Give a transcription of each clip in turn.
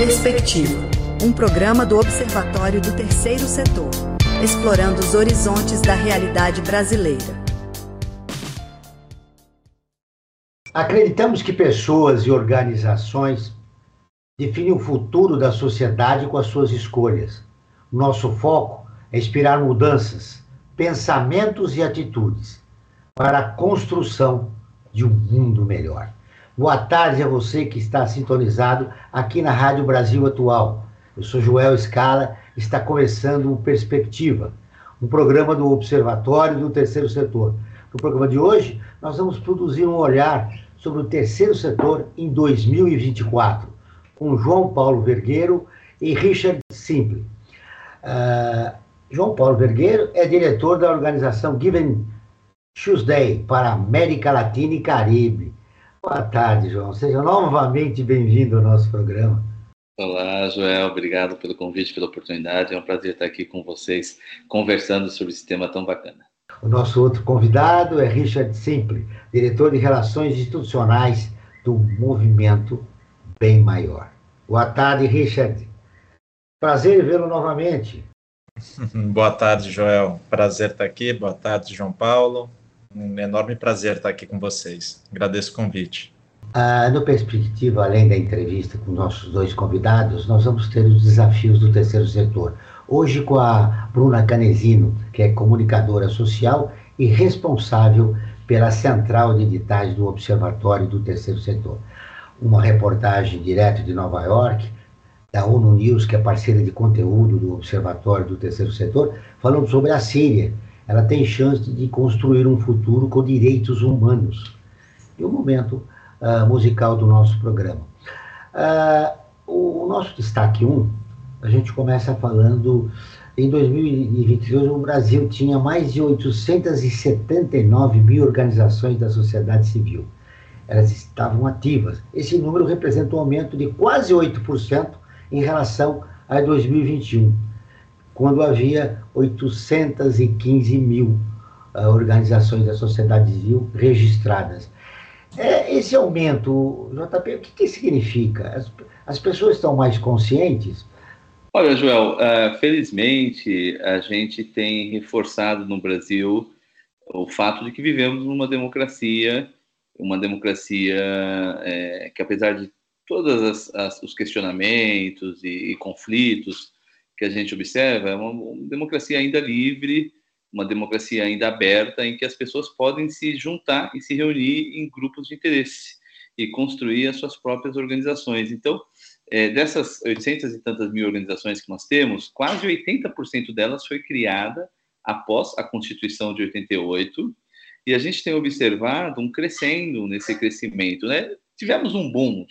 Perspectiva, um programa do Observatório do Terceiro Setor, explorando os horizontes da realidade brasileira. Acreditamos que pessoas e organizações definem o futuro da sociedade com as suas escolhas. Nosso foco é inspirar mudanças, pensamentos e atitudes para a construção de um mundo melhor. Boa tarde a você que está sintonizado aqui na Rádio Brasil Atual. Eu sou Joel Scala, está começando o Perspectiva, um programa do Observatório do Terceiro Setor. No programa de hoje, nós vamos produzir um olhar sobre o terceiro setor em 2024, com João Paulo Vergueiro e Richard Simple. João Paulo Vergueiro é diretor da organização Giving Tuesday para a América Latina e Caribe. Boa tarde, João. Seja novamente bem-vindo ao nosso programa. Olá, Joel. Obrigado pelo convite, pela oportunidade. É um prazer estar aqui com vocês, conversando sobre esse tema tão bacana. O nosso outro convidado é Richard Simple, diretor de Relações Institucionais do Movimento Bem Maior. Boa tarde, Richard. Prazer em vê-lo novamente. Boa tarde, Joel. Prazer estar aqui. Boa tarde, João Paulo. Um enorme prazer estar aqui com vocês. Agradeço o convite. No Perspectiva, além da entrevista com nossos dois convidados, nós vamos ter os desafios do terceiro setor. Hoje com a Bruna Canezino, que é comunicadora social e responsável pela central de editais do Observatório do Terceiro Setor. Uma reportagem direto de Nova York, da ONU News, que é parceira de conteúdo do Observatório do Terceiro Setor, falando sobre a Síria. Ela tem chance de construir um futuro com direitos humanos. E o momento musical do nosso programa. O nosso destaque 1, a gente começa falando, em 2022, o Brasil tinha mais de 879 mil organizações da sociedade civil. Elas estavam ativas. Esse número representa um aumento de quase 8% em relação a 2021. Quando havia 815 mil organizações da sociedade civil registradas. Esse aumento, JP, o que significa? As pessoas estão mais conscientes? Olha, Joel, felizmente a gente tem reforçado no Brasil o fato de que vivemos numa democracia que, apesar de todos os questionamentos e conflitos que a gente observa, é uma democracia ainda livre, uma democracia ainda aberta, em que as pessoas podem se juntar e se reunir em grupos de interesse e construir as suas próprias organizações. Então, dessas 800 e tantas mil organizações que nós temos, quase 80% delas foi criada após a Constituição de 88, e a gente tem observado um crescendo nesse crescimento, né? Tivemos um boom,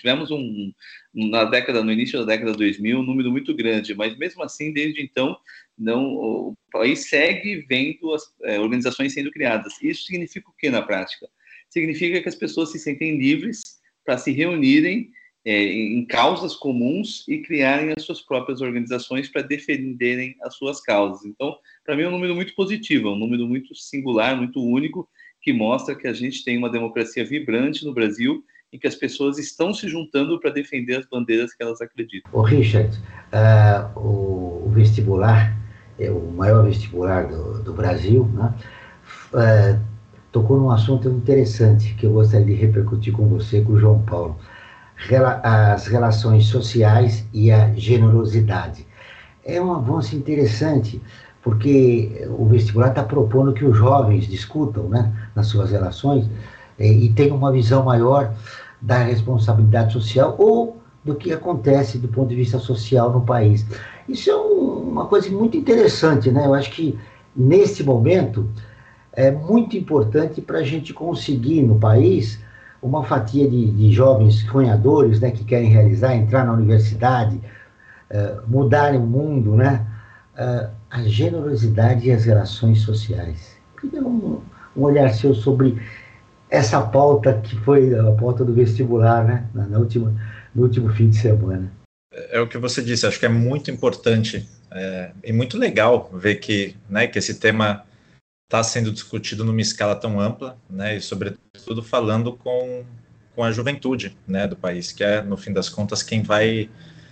no início da década 2000, um número muito grande, mas mesmo assim, desde então, o país segue vendo as organizações sendo criadas. Isso significa o que na prática? Significa que as pessoas se sentem livres para se reunirem em causas comuns e criarem as suas próprias organizações para defenderem as suas causas. Então, para mim é um número muito positivo, é um número muito singular, muito único, que mostra que a gente tem uma democracia vibrante no Brasil e que as pessoas estão se juntando para defender as bandeiras que elas acreditam. Ô Richard, o vestibular, o maior vestibular do Brasil, né, tocou num assunto interessante que eu gostaria de repercutir com você, com o João Paulo. As relações sociais e a generosidade. É um avanço interessante, porque o vestibular está propondo que os jovens discutam, né, nas suas relações e tenham uma visão maior da responsabilidade social ou do que acontece do ponto de vista social no país. Isso é uma coisa muito interessante, né? Eu acho que, nesse momento, é muito importante para a gente conseguir, no país, uma fatia de jovens sonhadores, né, que querem realizar, entrar na universidade, mudarem o mundo, né? A generosidade e as relações sociais. Queria um olhar seu sobre essa pauta que foi a pauta do vestibular, né, no último fim de semana. É o que você disse, acho que é muito importante e muito legal ver que esse tema está sendo discutido numa escala tão ampla, né, e sobretudo falando com a juventude, né, do país, que é, no fim das contas, quem vai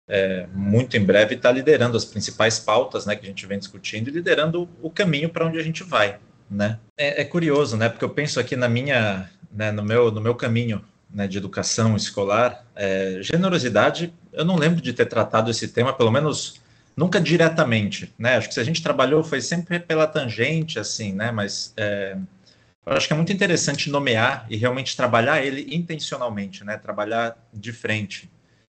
muito em breve está liderando as principais pautas, né, que a gente vem discutindo e liderando o caminho para onde a gente vai, né? É curioso, né, porque eu penso aqui no meu caminho, né, de educação escolar, generosidade, eu não lembro de ter tratado esse tema, pelo menos nunca diretamente, né? Acho que se a gente trabalhou foi sempre pela tangente, assim, né? Mas eu acho que é muito interessante nomear e realmente trabalhar ele intencionalmente, né? Trabalhar de frente.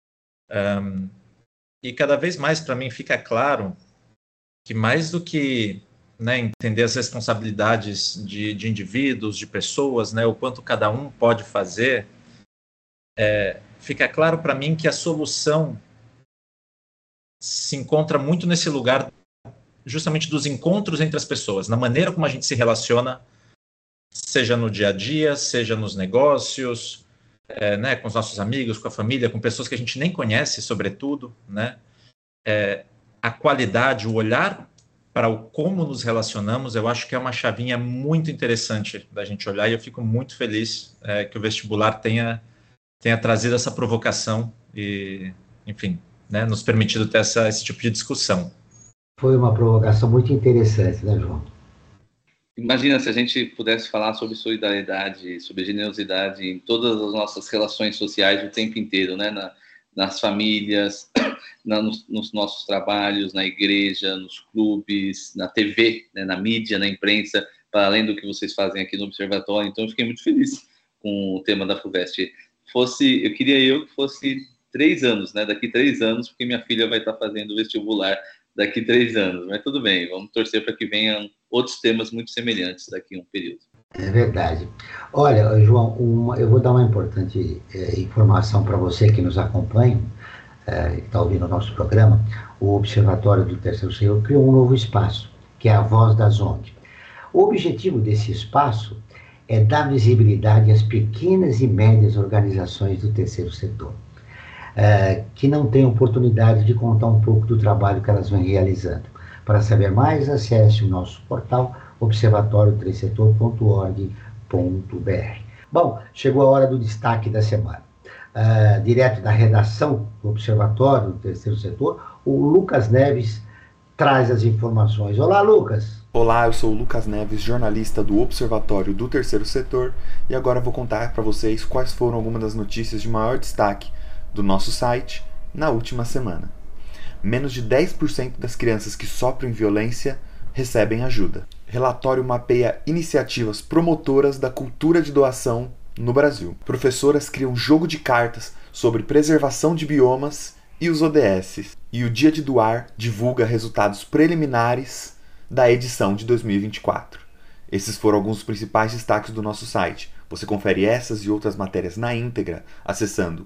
E cada vez mais para mim fica claro que mais do que, né, entender as responsabilidades de indivíduos, de pessoas, né, o quanto cada um pode fazer, fica claro para mim que a solução se encontra muito nesse lugar justamente dos encontros entre as pessoas, na maneira como a gente se relaciona, seja no dia a dia, seja nos negócios, né, com os nossos amigos, com a família, com pessoas que a gente nem conhece, sobretudo, né? A qualidade, o olhar para o como nos relacionamos, eu acho que é uma chavinha muito interessante da gente olhar, e eu fico muito feliz que o vestibular tenha trazido essa provocação e, enfim, né, nos permitido ter esse tipo de discussão. Foi uma provocação muito interessante, né, João? Imagina se a gente pudesse falar sobre solidariedade, sobre generosidade em todas as nossas relações sociais o tempo inteiro, né? Nas famílias, nos nossos trabalhos, na igreja, nos clubes, na TV, né? Na mídia, na imprensa, para além do que vocês fazem aqui no Observatório. Então, eu fiquei muito feliz com o tema da FUVEST. Eu queria que fosse 3 anos, né? Daqui 3 anos, porque minha filha vai estar fazendo vestibular daqui 3 anos, mas tudo bem, vamos torcer para que venham outros temas muito semelhantes daqui a um período. É verdade. Olha, João, eu vou dar uma importante informação para você que nos acompanha, que está ouvindo o nosso programa. O Observatório do Terceiro Setor criou um novo espaço, que é a Voz das ONG. O objetivo desse espaço é dar visibilidade às pequenas e médias organizações do terceiro setor, que não têm oportunidade de contar um pouco do trabalho que elas vêm realizando. Para saber mais, acesse o nosso portal observatório3setor.org.br. Bom, chegou a hora do destaque da semana. Direto da redação do Observatório do Terceiro Setor, o Lucas Neves traz as informações. Olá, Lucas! Olá, eu sou o Lucas Neves, jornalista do Observatório do Terceiro Setor, e agora vou contar para vocês quais foram algumas das notícias de maior destaque do nosso site na última semana. Menos de 10% das crianças que sofrem violência recebem ajuda. Relatório mapeia iniciativas promotoras da cultura de doação no Brasil. Professoras criam jogo de cartas sobre preservação de biomas e os ODS. E o Dia de Doar divulga resultados preliminares da edição de 2024. Esses foram alguns dos principais destaques do nosso site. Você confere essas e outras matérias na íntegra acessando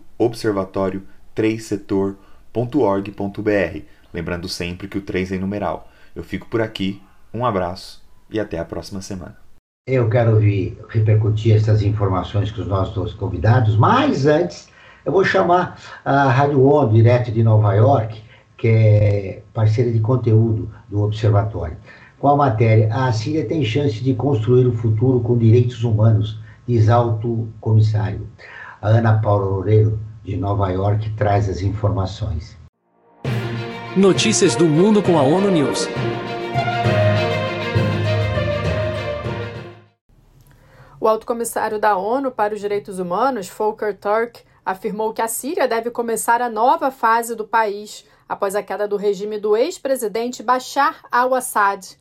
observatório3setor.org.br. Lembrando sempre que o 3 é em numeral. Eu fico por aqui, um abraço e até a próxima semana. Eu quero repercutir essas informações com os nossos convidados, mas antes eu vou chamar a Rádio ONU, direto de Nova York, que é parceira de conteúdo do Observatório. Com a matéria, a Síria tem chance de construir o futuro com direitos humanos, diz alto comissário. A Ana Paula Loureiro, de Nova York, traz as informações. Notícias do mundo com a ONU News. O alto comissário da ONU para os Direitos Humanos, Volker Turk, afirmou que a Síria deve começar a nova fase do país após a queda do regime do ex-presidente Bashar al-Assad.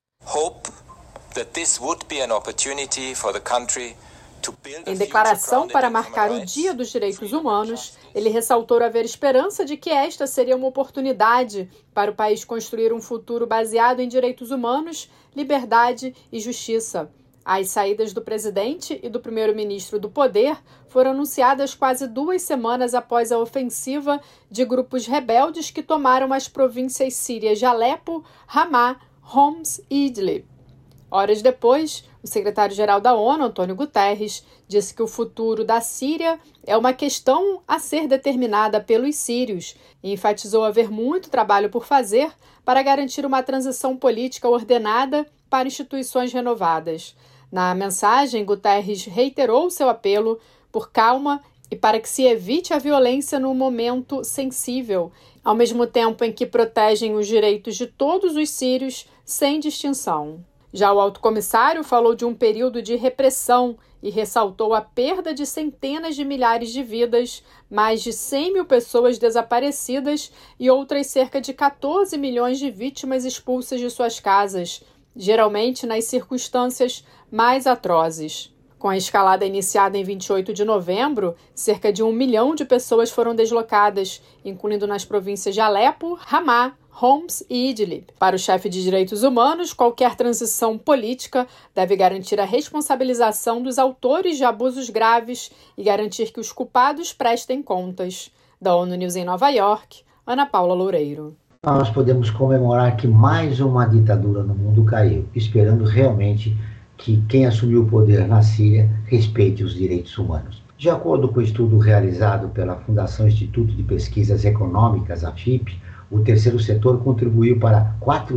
Em declaração para marcar o Dia dos Direitos Humanos, ele ressaltou haver esperança de que esta seria uma oportunidade para o país construir um futuro baseado em direitos humanos, liberdade e justiça. As saídas do presidente e do primeiro-ministro do poder foram anunciadas quase 2 semanas após a ofensiva de grupos rebeldes que tomaram as províncias sírias de Alepo, Ramá, Homs e Idlib. Horas depois, o secretário-geral da ONU, Antônio Guterres, disse que o futuro da Síria é uma questão a ser determinada pelos sírios e enfatizou haver muito trabalho por fazer para garantir uma transição política ordenada para instituições renovadas. Na mensagem, Guterres reiterou seu apelo por calma e para que se evite a violência num momento sensível, ao mesmo tempo em que protegem os direitos de todos os sírios sem distinção. Já o alto comissário falou de um período de repressão e ressaltou a perda de centenas de milhares de vidas, mais de 100 mil pessoas desaparecidas e outras cerca de 14 milhões de vítimas expulsas de suas casas, geralmente nas circunstâncias mais atrozes. Com a escalada iniciada em 28 de novembro, cerca de 1 milhão de pessoas foram deslocadas, incluindo nas províncias de Alepo, Ramá, Homs e Idlib. Para o chefe de direitos humanos, qualquer transição política deve garantir a responsabilização dos autores de abusos graves e garantir que os culpados prestem contas. Da ONU News em Nova York, Ana Paula Loureiro. Nós podemos comemorar que mais uma ditadura no mundo caiu, esperando realmente que quem assumiu o poder na Síria respeite os direitos humanos. De acordo com o estudo realizado pela Fundação Instituto de Pesquisas Econômicas, a FIP, o terceiro setor contribuiu para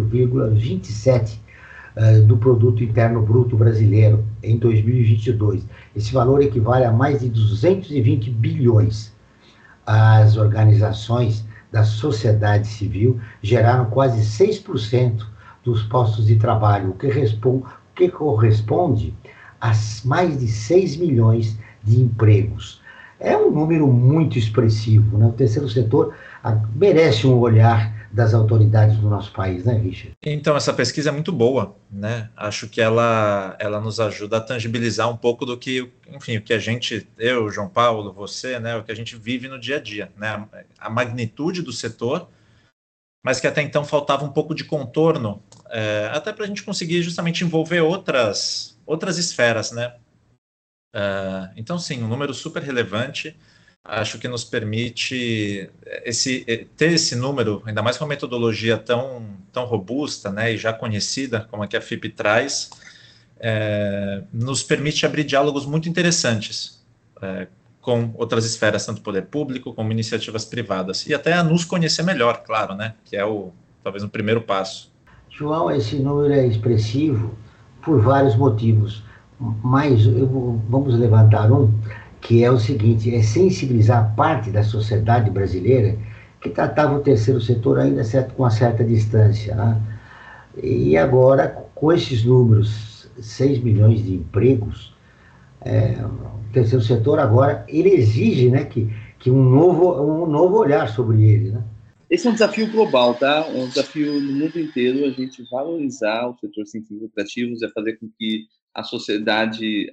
4,27% do Produto Interno Bruto brasileiro em 2022. Esse valor equivale a mais de 220 bilhões. As organizações da sociedade civil geraram quase 6% dos postos de trabalho, o que corresponde a mais de 6 milhões de empregos. É um número muito expressivo, né? O terceiro setor merece um olhar das autoridades do nosso país, né, Richard? Então, essa pesquisa é muito boa, né? Acho que ela nos ajuda a tangibilizar um pouco do que, enfim, o que a gente, eu, João Paulo, você, né, o que a gente vive no dia a dia, né? A magnitude do setor, mas que até então faltava um pouco de contorno, até para a gente conseguir justamente envolver outras esferas, né? Então, sim, um número super relevante, acho que nos permite ter esse número, ainda mais com uma metodologia tão robusta, né, e já conhecida, como a que a FIP traz, nos permite abrir diálogos muito interessantes com outras esferas, tanto poder público como iniciativas privadas, e até a nos conhecer melhor, claro, né, que é talvez o primeiro passo. João, esse número é expressivo por vários motivos, mas vamos levantar um, que é o seguinte: é sensibilizar parte da sociedade brasileira que tratava o terceiro setor ainda com uma certa distância, né? E agora, com esses números, 6 milhões de empregos, o terceiro setor agora, ele exige, né, que um novo olhar sobre ele, né? Esse é um desafio global, tá? É um desafio no mundo inteiro, a gente valorizar o setor sem fins lucrativos, fazer com que as sociedades,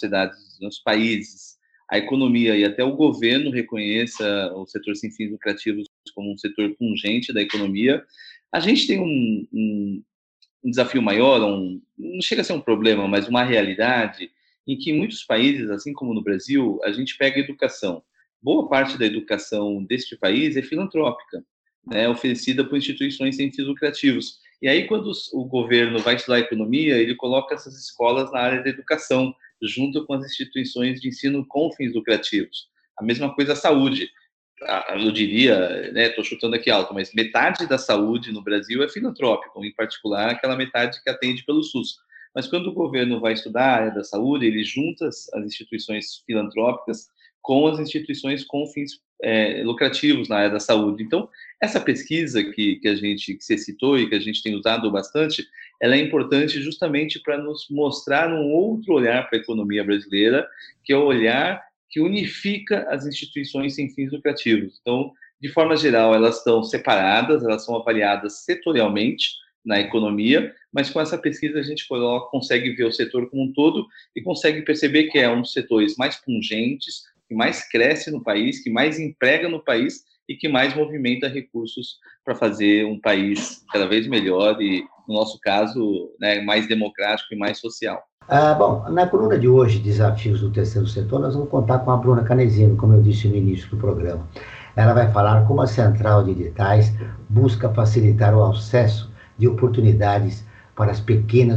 os países, a economia e até o governo reconheça o setor sem fins lucrativos como um setor pungente da economia. A gente tem um desafio maior, não chega a ser um problema, mas uma realidade em que em muitos países, assim como no Brasil, a gente pega a educação. Boa parte da educação deste país é filantrópica, né, oferecida por instituições sem fins lucrativos. E aí, quando o governo vai estudar economia, ele coloca essas escolas na área da educação, junto com as instituições de ensino com fins lucrativos. A mesma coisa a saúde. Eu diria, né, estou chutando aqui alto, mas metade da saúde no Brasil é filantrópica, em particular aquela metade que atende pelo SUS. Mas quando o governo vai estudar a área da saúde, ele junta as instituições filantrópicas com as instituições com fins lucrativos na área da saúde. Então, essa pesquisa que você citou e que a gente tem usado bastante, ela é importante justamente para nos mostrar um outro olhar para a economia brasileira, que é o olhar que unifica as instituições sem fins lucrativos. Então, de forma geral, elas estão separadas, elas são avaliadas setorialmente na economia, mas com essa pesquisa a gente consegue ver o setor como um todo e consegue perceber que é um dos setores mais pungentes, que mais cresce no país, que mais emprega no país e que mais movimenta recursos para fazer um país cada vez melhor e, no nosso caso, né, mais democrático e mais social. Bom, na coluna de hoje, Desafios do Terceiro Setor, nós vamos contar com a Bruna Canezino, como eu disse no início do programa. Ela vai falar como a Central de Editais busca facilitar o acesso de oportunidades para as pequenas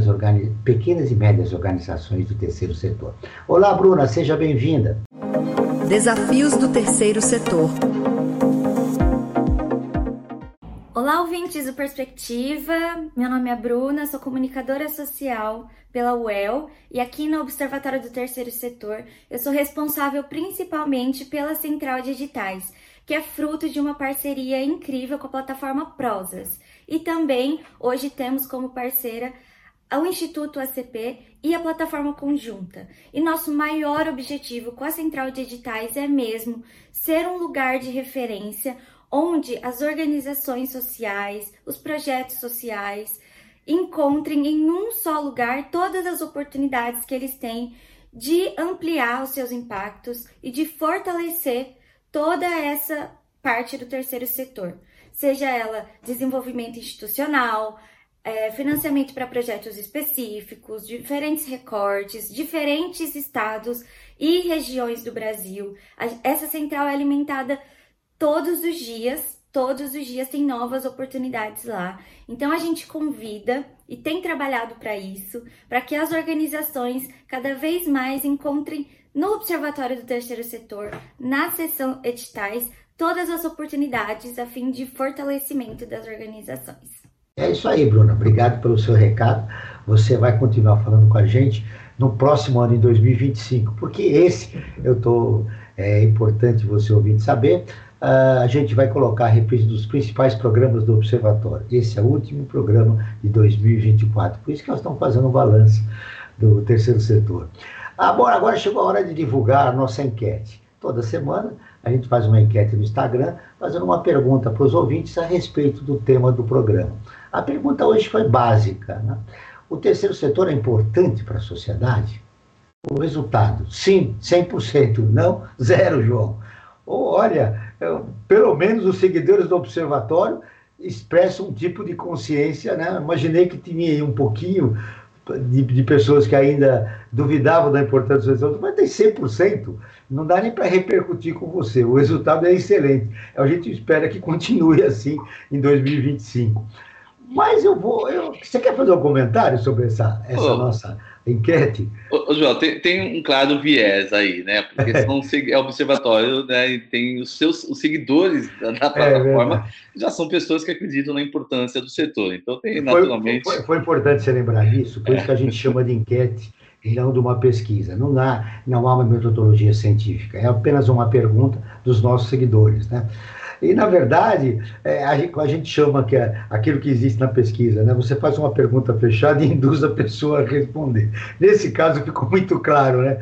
e médias organizações do terceiro setor. Olá, Bruna, seja bem-vinda. Desafios do Terceiro Setor. Olá, ouvintes do Perspectiva. Meu nome é Bruna, sou comunicadora social pela UEL e aqui no Observatório do Terceiro Setor eu sou responsável principalmente pela Central de Editais, que é fruto de uma parceria incrível com a plataforma Prosas. E também hoje temos como parceira o Instituto ACP e a plataforma conjunta. E nosso maior objetivo com a Central de Editais é mesmo ser um lugar de referência onde as organizações sociais, os projetos sociais encontrem em um só lugar todas as oportunidades que eles têm de ampliar os seus impactos e de fortalecer toda essa parte do terceiro setor, seja ela desenvolvimento institucional, financiamento para projetos específicos, diferentes recortes, diferentes estados e regiões do Brasil. Essa central é alimentada todos os dias tem novas oportunidades lá. Então a gente convida e tem trabalhado para isso, para que as organizações cada vez mais encontrem no Observatório do Terceiro Setor, na seção editais, todas as oportunidades a fim de fortalecimento das organizações. É isso aí, Bruna. Obrigado pelo seu recado. Você vai continuar falando com a gente no próximo ano, em 2025, porque é importante você ouvir saber, a gente vai colocar a reprise dos principais programas do Observatório. Esse é o último programa de 2024, por isso que nós estamos fazendo um balanço do terceiro setor. Agora chegou a hora de divulgar a nossa enquete. Toda semana a gente faz uma enquete no Instagram, fazendo uma pergunta para os ouvintes a respeito do tema do programa. A pergunta hoje foi básica, né? O terceiro setor é importante para a sociedade? O resultado, sim, 100%, não, 0, João. Olha, pelo menos os seguidores do Observatório expressam um tipo de consciência, né? Imaginei que tinha aí um pouquinho de pessoas que ainda duvidavam da importância do resultado, mas tem 100%, não dá nem para repercutir com você, o resultado é excelente, a gente espera que continue assim em 2025. Mas você quer fazer um comentário sobre essa nossa enquete? João, tem um claro viés aí, né? Porque é observatório, né? E tem os seguidores da plataforma, já são pessoas que acreditam na importância do setor. Então, tem naturalmente. Foi importante você lembrar disso, por isso que a gente chama de enquete e não de uma pesquisa. Não há uma metodologia científica, é apenas uma pergunta dos nossos seguidores, né? E, na verdade, a gente chama que é aquilo que existe na pesquisa, né? Você faz uma pergunta fechada e induz a pessoa a responder. Nesse caso, ficou muito claro, né?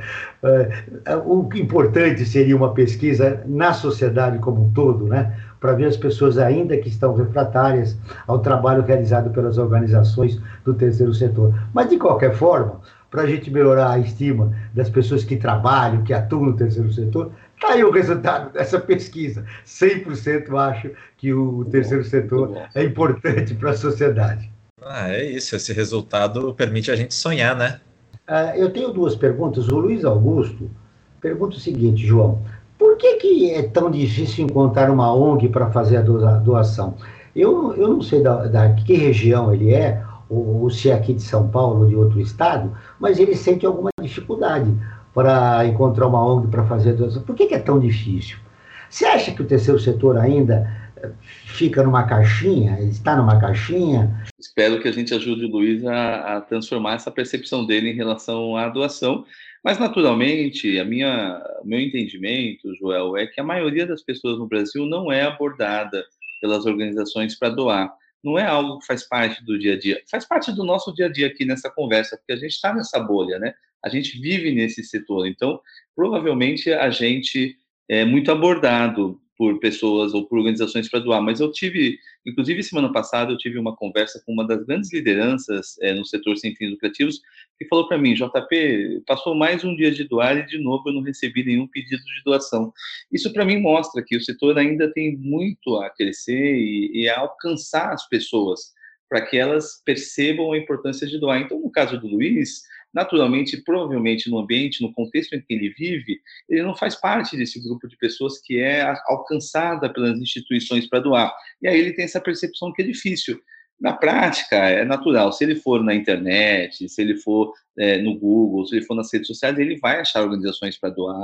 O importante seria uma pesquisa na sociedade como um todo, né? Para ver as pessoas ainda que estão refratárias ao trabalho realizado pelas organizações do terceiro setor. Mas, de qualquer forma, para a gente melhorar a estima das pessoas que trabalham, que atuam no terceiro setor, está aí o resultado dessa pesquisa. 100% acho que o terceiro setor é importante para a sociedade. É isso, esse resultado permite a gente sonhar, né? Eu tenho duas perguntas. O Luiz Augusto pergunta o seguinte, João, por que é tão difícil encontrar uma ONG para fazer a doação? Eu não sei da que região ele é, ou se é aqui de São Paulo ou de outro estado, mas ele sente alguma dificuldade para encontrar uma ONG para fazer a doação. Por que é tão difícil? Você acha que o terceiro setor ainda fica numa caixinha, está numa caixinha? Espero que a gente ajude o Luiz a transformar essa percepção dele em relação à doação, mas naturalmente, meu entendimento, Joel, é que a maioria das pessoas no Brasil não é abordada pelas organizações para doar. Não é algo que faz parte do dia a dia, faz parte do nosso dia a dia aqui nessa conversa, porque a gente está nessa bolha, né? A gente vive nesse setor, então provavelmente a gente é muito abordado por pessoas ou por organizações para doar, mas inclusive semana passada eu tive uma conversa com uma das grandes lideranças no setor sem fins lucrativos, que falou para mim, JP, passou mais um dia de doar e de novo eu não recebi nenhum pedido de doação. Isso para mim mostra que o setor ainda tem muito a crescer e a alcançar as pessoas, para que elas percebam a importância de doar. Então, no caso do Luiz, naturalmente, provavelmente no ambiente, no contexto em que ele vive, ele não faz parte desse grupo de pessoas que é alcançada pelas instituições para doar. E aí ele tem essa percepção que é difícil. Na prática, é natural. Se ele for na internet, se ele for no Google, se ele for nas redes sociais, ele vai achar organizações para doar,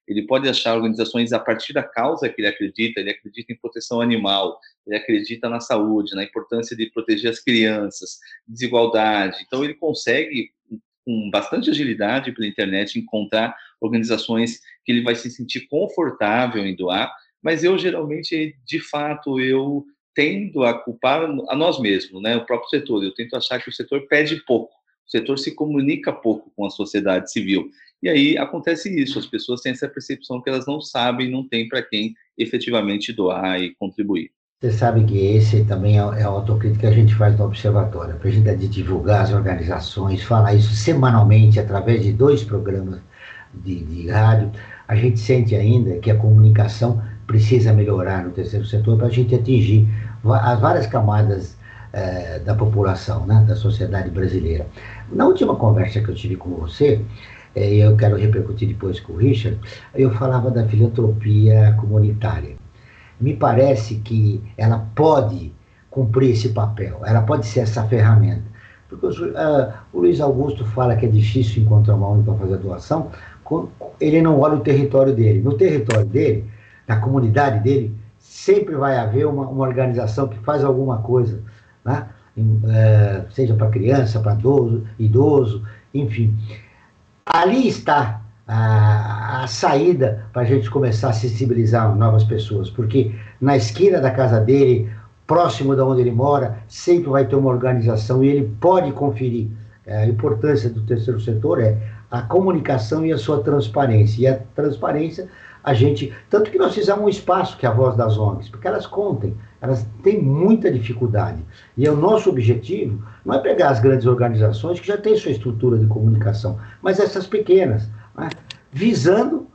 ele pode achar organizações a partir da causa que ele acredita em proteção animal, ele acredita na saúde, na importância de proteger as crianças, desigualdade. Então, ele consegue, com bastante agilidade pela internet, encontrar organizações que ele vai se sentir confortável em doar, mas eu, geralmente, de fato, eu tendo a culpar a nós mesmos, né, o próprio setor. Eu tento achar que o setor pede pouco, o setor se comunica pouco com a sociedade civil. E aí acontece isso, as pessoas têm essa percepção que elas não sabem, não têm para quem efetivamente doar e contribuir. Você sabe que esse também é a autocrítica que a gente faz no Observatório, para a gente divulgar as organizações, falar isso semanalmente através de 2 programas de rádio. A gente sente ainda que a comunicação precisa melhorar no terceiro setor para a gente atingir as várias camadas da população, né, da sociedade brasileira. Na última conversa que eu tive com você, e eu quero repercutir depois com o Richard, eu falava da filantropia comunitária. Me parece que ela pode cumprir esse papel, ela pode ser essa ferramenta. Porque o Luiz Augusto fala que é difícil encontrar uma ONG para fazer a doação, ele não olha o território dele. No território dele, na comunidade dele, sempre vai haver uma organização que faz alguma coisa, né? Seja para criança, para idoso, enfim. Ali está a saída para a gente começar a sensibilizar novas pessoas, porque na esquina da casa dele, próximo de onde ele mora, sempre vai ter uma organização e ele pode conferir. A importância do terceiro setor é a comunicação e a sua transparência. E a transparência, tanto que nós fizemos um espaço que é a Voz das ONGs, porque elas contem, elas têm muita dificuldade. E o nosso objetivo não é pegar as grandes organizações que já têm sua estrutura de comunicação, mas essas pequenas, né, visando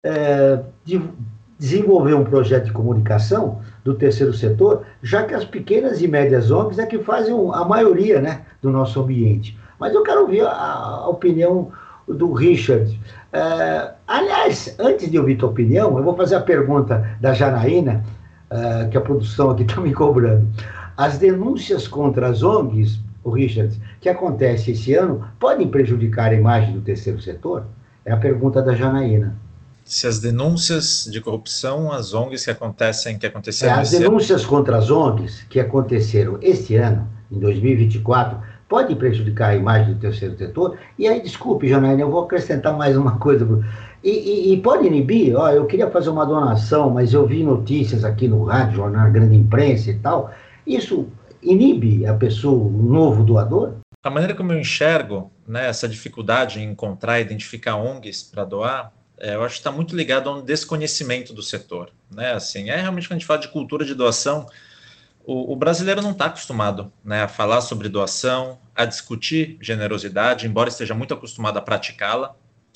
desenvolver um projeto de comunicação do terceiro setor, já que as pequenas e médias ONGs é que fazem a maioria, né, do nosso ambiente. Mas eu quero ouvir a opinião do Richard. Aliás, antes de ouvir tua opinião, eu vou fazer a pergunta da Janaína, que a produção aqui está me cobrando. As denúncias contra as ONGs, o Richard, que acontece esse ano, podem prejudicar a imagem do terceiro setor? É a pergunta da Janaína. Se as denúncias de corrupção, as ONGs que aconteceram as denúncias contra as ONGs que aconteceram este ano, em 2024, pode prejudicar a imagem do terceiro setor? E aí, desculpe, Janaína, eu vou acrescentar mais uma coisa. E pode inibir? Eu queria fazer uma donação, mas eu vi notícias aqui no rádio, jornal, grande imprensa e tal. Isso inibe a pessoa, o novo doador? A maneira como eu enxergo, né, essa dificuldade em encontrar e identificar ONGs para doar, eu acho que está muito ligado a um desconhecimento do setor, né? Assim, realmente, quando a gente fala de cultura de doação, o brasileiro não está acostumado, né, a falar sobre doação, a discutir generosidade, embora esteja muito acostumado a praticá-la,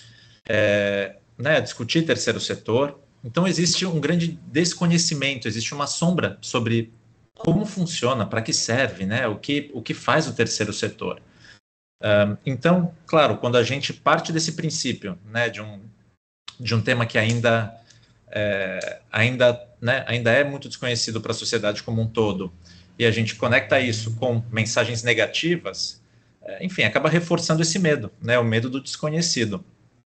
né, a discutir terceiro setor. Então, existe um grande desconhecimento, existe uma sombra sobre como funciona, para que serve, né, o que faz o terceiro setor. Então, claro, quando a gente parte desse princípio, né, de um tema que ainda é muito desconhecido para a sociedade como um todo, e a gente conecta isso com mensagens negativas, enfim, acaba reforçando esse medo, né, o medo do desconhecido.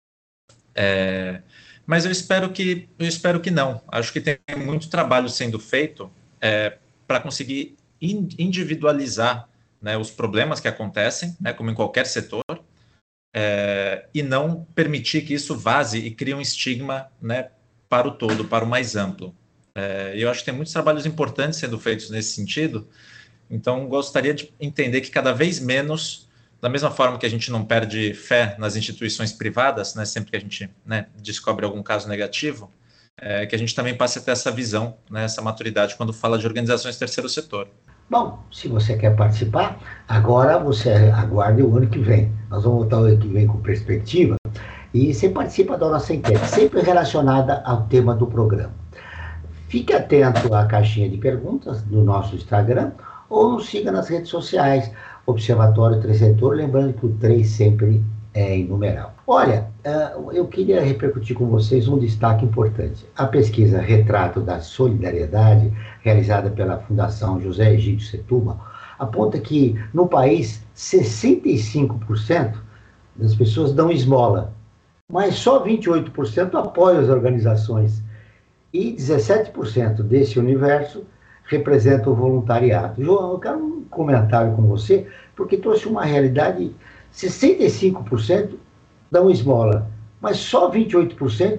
Mas eu espero que não. Acho que tem muito trabalho sendo feito para conseguir individualizar, né, os problemas que acontecem, né, como em qualquer setor, e não permitir que isso vaze e crie um estigma, né, para o todo, para o mais amplo. Eu acho que tem muitos trabalhos importantes sendo feitos nesse sentido, então gostaria de entender que cada vez menos, da mesma forma que a gente não perde fé nas instituições privadas, né, sempre que a gente, né, descobre algum caso negativo, que a gente também passe a ter essa visão, né, essa maturidade quando fala de organizações do terceiro setor. Bom, se você quer participar, agora você aguarde o ano que vem. Nós vamos voltar o ano que vem com perspectiva e você participa da nossa enquete, sempre relacionada ao tema do programa. Fique atento à caixinha de perguntas do nosso Instagram ou nos siga nas redes sociais, Observatório Terceiro Setor, lembrando que o 3 sempre é em numeral. Olha, eu queria repercutir com vocês um destaque importante. A pesquisa Retrato da Solidariedade, realizada pela Fundação José Egídio Setúbal, aponta que no país 65% das pessoas dão esmola. mas só 28% apoia as organizações. E 17% desse universo representa o voluntariado. João, eu quero um comentário com você, porque trouxe uma realidade: 65% dão esmola, mas só 28%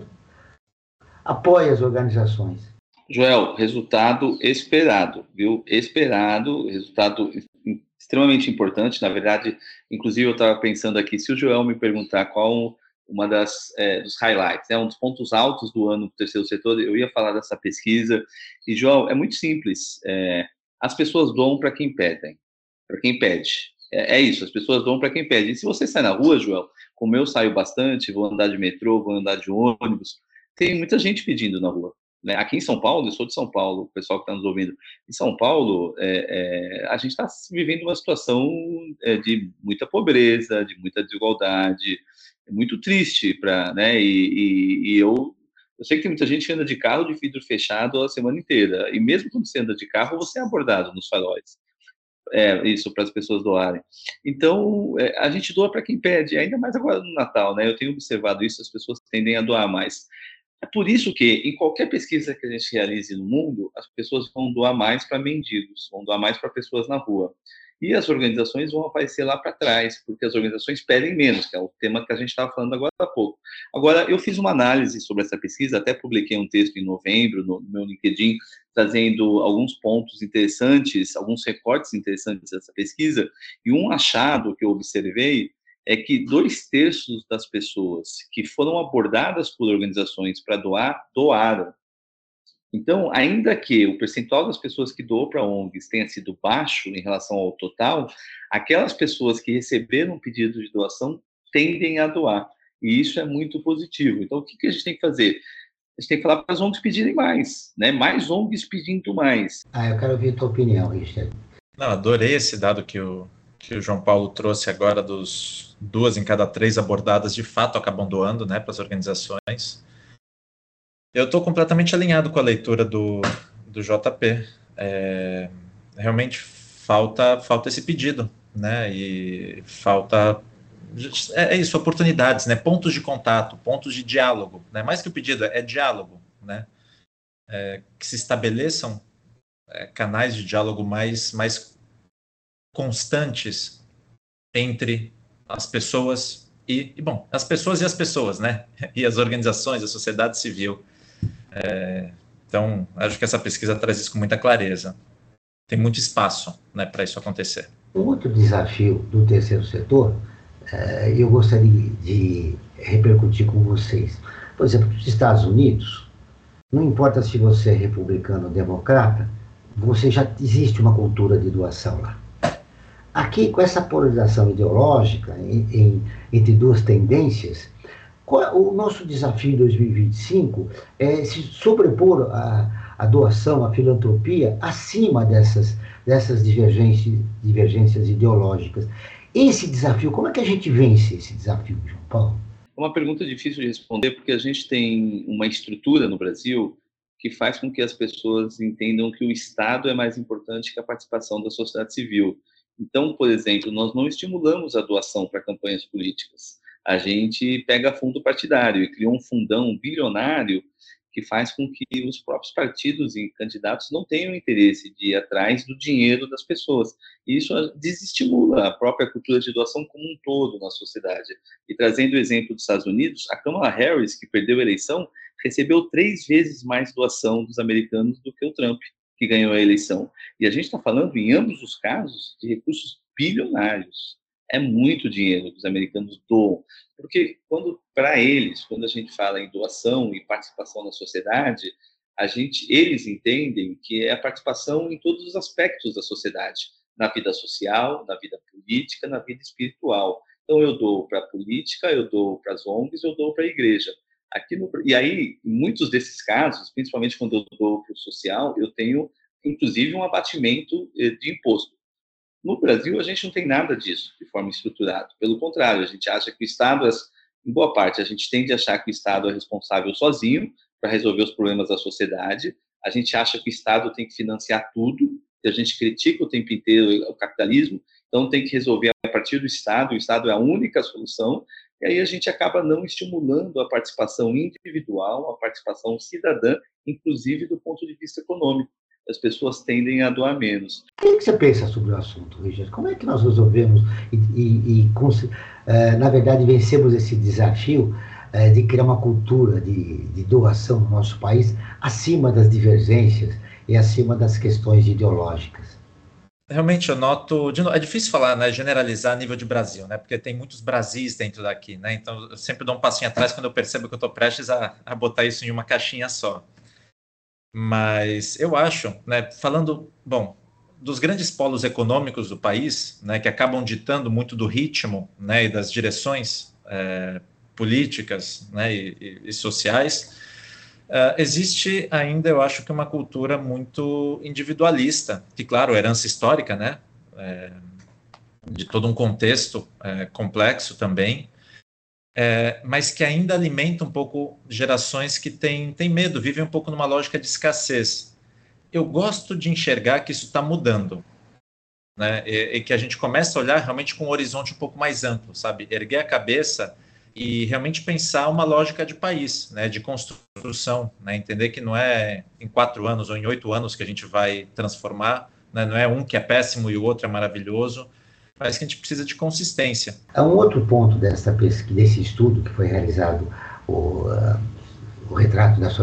apoia as organizações. Joel, resultado esperado, viu? Esperado, resultado extremamente importante. Na verdade, inclusive eu estava pensando aqui, se o Joel me perguntar qual uma dos highlights, um dos pontos altos do ano do terceiro setor, eu ia falar dessa pesquisa. E, Joel, é muito simples. As pessoas doam para quem pedem, para quem pede. É isso, as pessoas doam para quem pede. E se você sai na rua, Joel, como eu saio bastante, vou andar de metrô, vou andar de ônibus, tem muita gente pedindo na rua. Aqui em São Paulo, eu sou de São Paulo, o pessoal que está nos ouvindo, em São Paulo, a gente está vivendo uma situação de muita pobreza, de muita desigualdade, muito triste, e eu sei que tem muita gente que anda de carro de vidro fechado a semana inteira, e mesmo quando você anda de carro, você é abordado nos faróis. Isso, para as pessoas doarem. Então, a gente doa para quem pede, ainda mais agora no Natal, eu tenho observado isso, as pessoas tendem a doar mais. É por isso que, em qualquer pesquisa que a gente realize no mundo, as pessoas vão doar mais para mendigos, vão doar mais para pessoas na rua. E as organizações vão aparecer lá para trás, porque as organizações pedem menos, que é o tema que a gente estava falando agora há pouco. Agora, eu fiz uma análise sobre essa pesquisa, até publiquei um texto em novembro no meu LinkedIn, trazendo alguns pontos interessantes, alguns recortes interessantes dessa pesquisa, e um achado que eu observei é que 2/3 das pessoas que foram abordadas por organizações para doar, doaram. Então, ainda que o percentual das pessoas que doam para ONGs tenha sido baixo em relação ao total, aquelas pessoas que receberam um pedido de doação tendem a doar. E isso é muito positivo. Então, o que a gente tem que fazer? A gente tem que falar para as ONGs pedirem mais, mais ONGs pedindo mais. Eu quero ouvir a tua opinião, Richard. Não, adorei esse dado que o João Paulo trouxe agora, dos 2 em cada 3 abordadas de fato acabam doando, para as organizações. Eu estou completamente alinhado com a leitura do JP. Realmente falta esse pedido, e falta isso, oportunidades, pontos de contato, pontos de diálogo, mais que o pedido, é diálogo, que se estabeleçam canais de diálogo mais constantes entre as pessoas as pessoas e as pessoas, e as organizações, a sociedade civil. Então, acho que essa pesquisa traz isso com muita clareza. Tem muito espaço, para isso acontecer. Um outro desafio do terceiro setor, eu gostaria de repercutir com vocês. Por exemplo, nos Estados Unidos, não importa se você é republicano ou democrata, já existe uma cultura de doação lá. Aqui, com essa polarização ideológica entre duas tendências, o nosso desafio em 2025 é se sobrepor a doação, a filantropia, acima dessas divergências ideológicas. Esse desafio, como é que a gente vence esse desafio, João Paulo? É uma pergunta difícil de responder, porque a gente tem uma estrutura no Brasil que faz com que as pessoas entendam que o Estado é mais importante que a participação da sociedade civil. Então, por exemplo, nós não estimulamos a doação para campanhas políticas. A gente pega fundo partidário e cria um fundão bilionário que faz com que os próprios partidos e candidatos não tenham interesse de ir atrás do dinheiro das pessoas. E isso desestimula a própria cultura de doação como um todo na sociedade. E trazendo o exemplo dos Estados Unidos, a Kamala Harris, que perdeu a eleição, recebeu 3 vezes mais doação dos americanos do que o Trump, que ganhou a eleição. E a gente está falando, em ambos os casos, de recursos bilionários. É muito dinheiro que os americanos doam. Porque, para eles, quando a gente fala em doação e participação na sociedade, eles entendem que é a participação em todos os aspectos da sociedade. Na vida social, na vida política, na vida espiritual. Então, eu dou para a política, eu dou para as ONGs, eu dou para a igreja. E aí, em muitos desses casos, principalmente quando eu dou para o social, eu tenho, inclusive, um abatimento de imposto. No Brasil, a gente não tem nada disso de forma estruturada. Pelo contrário, a gente acha que o Estado, em boa parte, a gente tende a achar que o Estado é responsável sozinho para resolver os problemas da sociedade. A gente acha que o Estado tem que financiar tudo, e a gente critica o tempo inteiro o capitalismo, então tem que resolver a partir do Estado, o Estado é a única solução, e aí a gente acaba não estimulando a participação individual, a participação cidadã, inclusive do ponto de vista econômico. As pessoas tendem a doar menos. O que você pensa sobre o assunto, Richard? Como é que nós resolvemos na verdade, vencemos esse desafio de criar uma cultura de doação no nosso país acima das divergências e acima das questões ideológicas? Realmente eu noto, é difícil falar, né, generalizar a nível de Brasil, né, porque tem muitos Brasis dentro daqui, né, então eu sempre dou um passinho atrás quando eu percebo que eu estou prestes a botar isso em uma caixinha só. Mas eu acho, né, falando, bom, dos grandes polos econômicos do país, né, que acabam ditando muito do ritmo, né, e das direções políticas, né, e sociais, existe ainda, eu acho que uma cultura muito individualista, que, claro, herança histórica, né, de todo um contexto complexo também, mas que ainda alimenta um pouco gerações que têm medo, vivem um pouco numa lógica de escassez. Eu gosto de enxergar que isso está mudando, né? E que a gente começa a olhar realmente com um horizonte um pouco mais amplo, sabe? Erguer a cabeça e realmente pensar uma lógica de país, né? De construção, né? Entender que não é em 4 anos ou em 8 anos que a gente vai transformar, né? Não é um que é péssimo e o outro é maravilhoso, mas que a gente precisa de consistência. Há um outro ponto desse estudo que foi realizado, o retrato da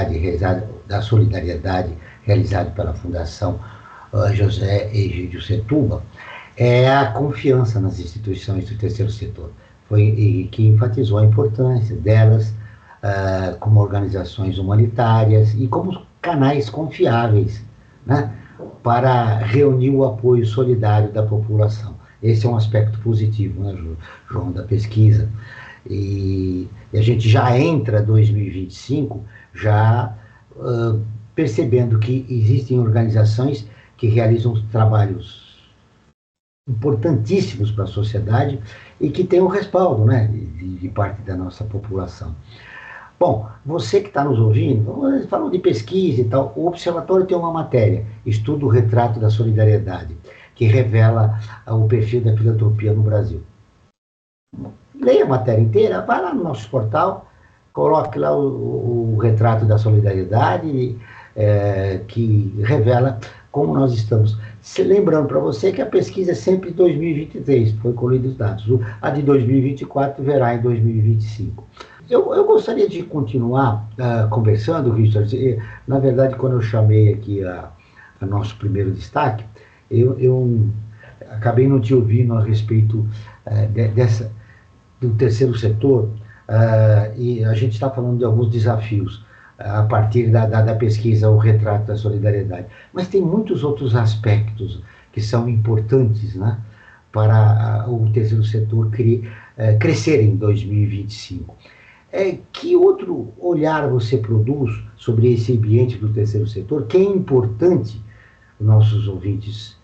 solidariedade realizado pela Fundação José Egídio Setúbal, é a confiança nas instituições do terceiro setor, que enfatizou a importância delas como organizações humanitárias e como canais confiáveis, né, para reunir o apoio solidário da população. Esse é um aspecto positivo, né, João, da pesquisa. E a gente já entra 2025 já percebendo que existem organizações que realizam trabalhos importantíssimos para a sociedade e que têm o respaldo, né, de parte da nossa população. Bom, você que está nos ouvindo, falando de pesquisa e tal, o Observatório tem uma matéria, Estudo o Retrato da Solidariedade, que revela o perfil da filantropia no Brasil. Leia a matéria inteira, vai lá no nosso portal, coloque lá o retrato da solidariedade, que revela como nós estamos. Lembrando para você que a pesquisa é sempre 2023, foi colhido os dados. A de 2024 verá em 2025. Eu gostaria de continuar conversando, Richard. Na verdade, quando eu chamei aqui a nosso primeiro destaque, eu acabei não te ouvindo a respeito do terceiro setor, e a gente está falando de alguns desafios a partir da pesquisa, o retrato da solidariedade. Mas tem muitos outros aspectos que são importantes, né, para o terceiro setor crescer em 2025. Que outro olhar você produz sobre esse ambiente do terceiro setor, que é importante nossos ouvintes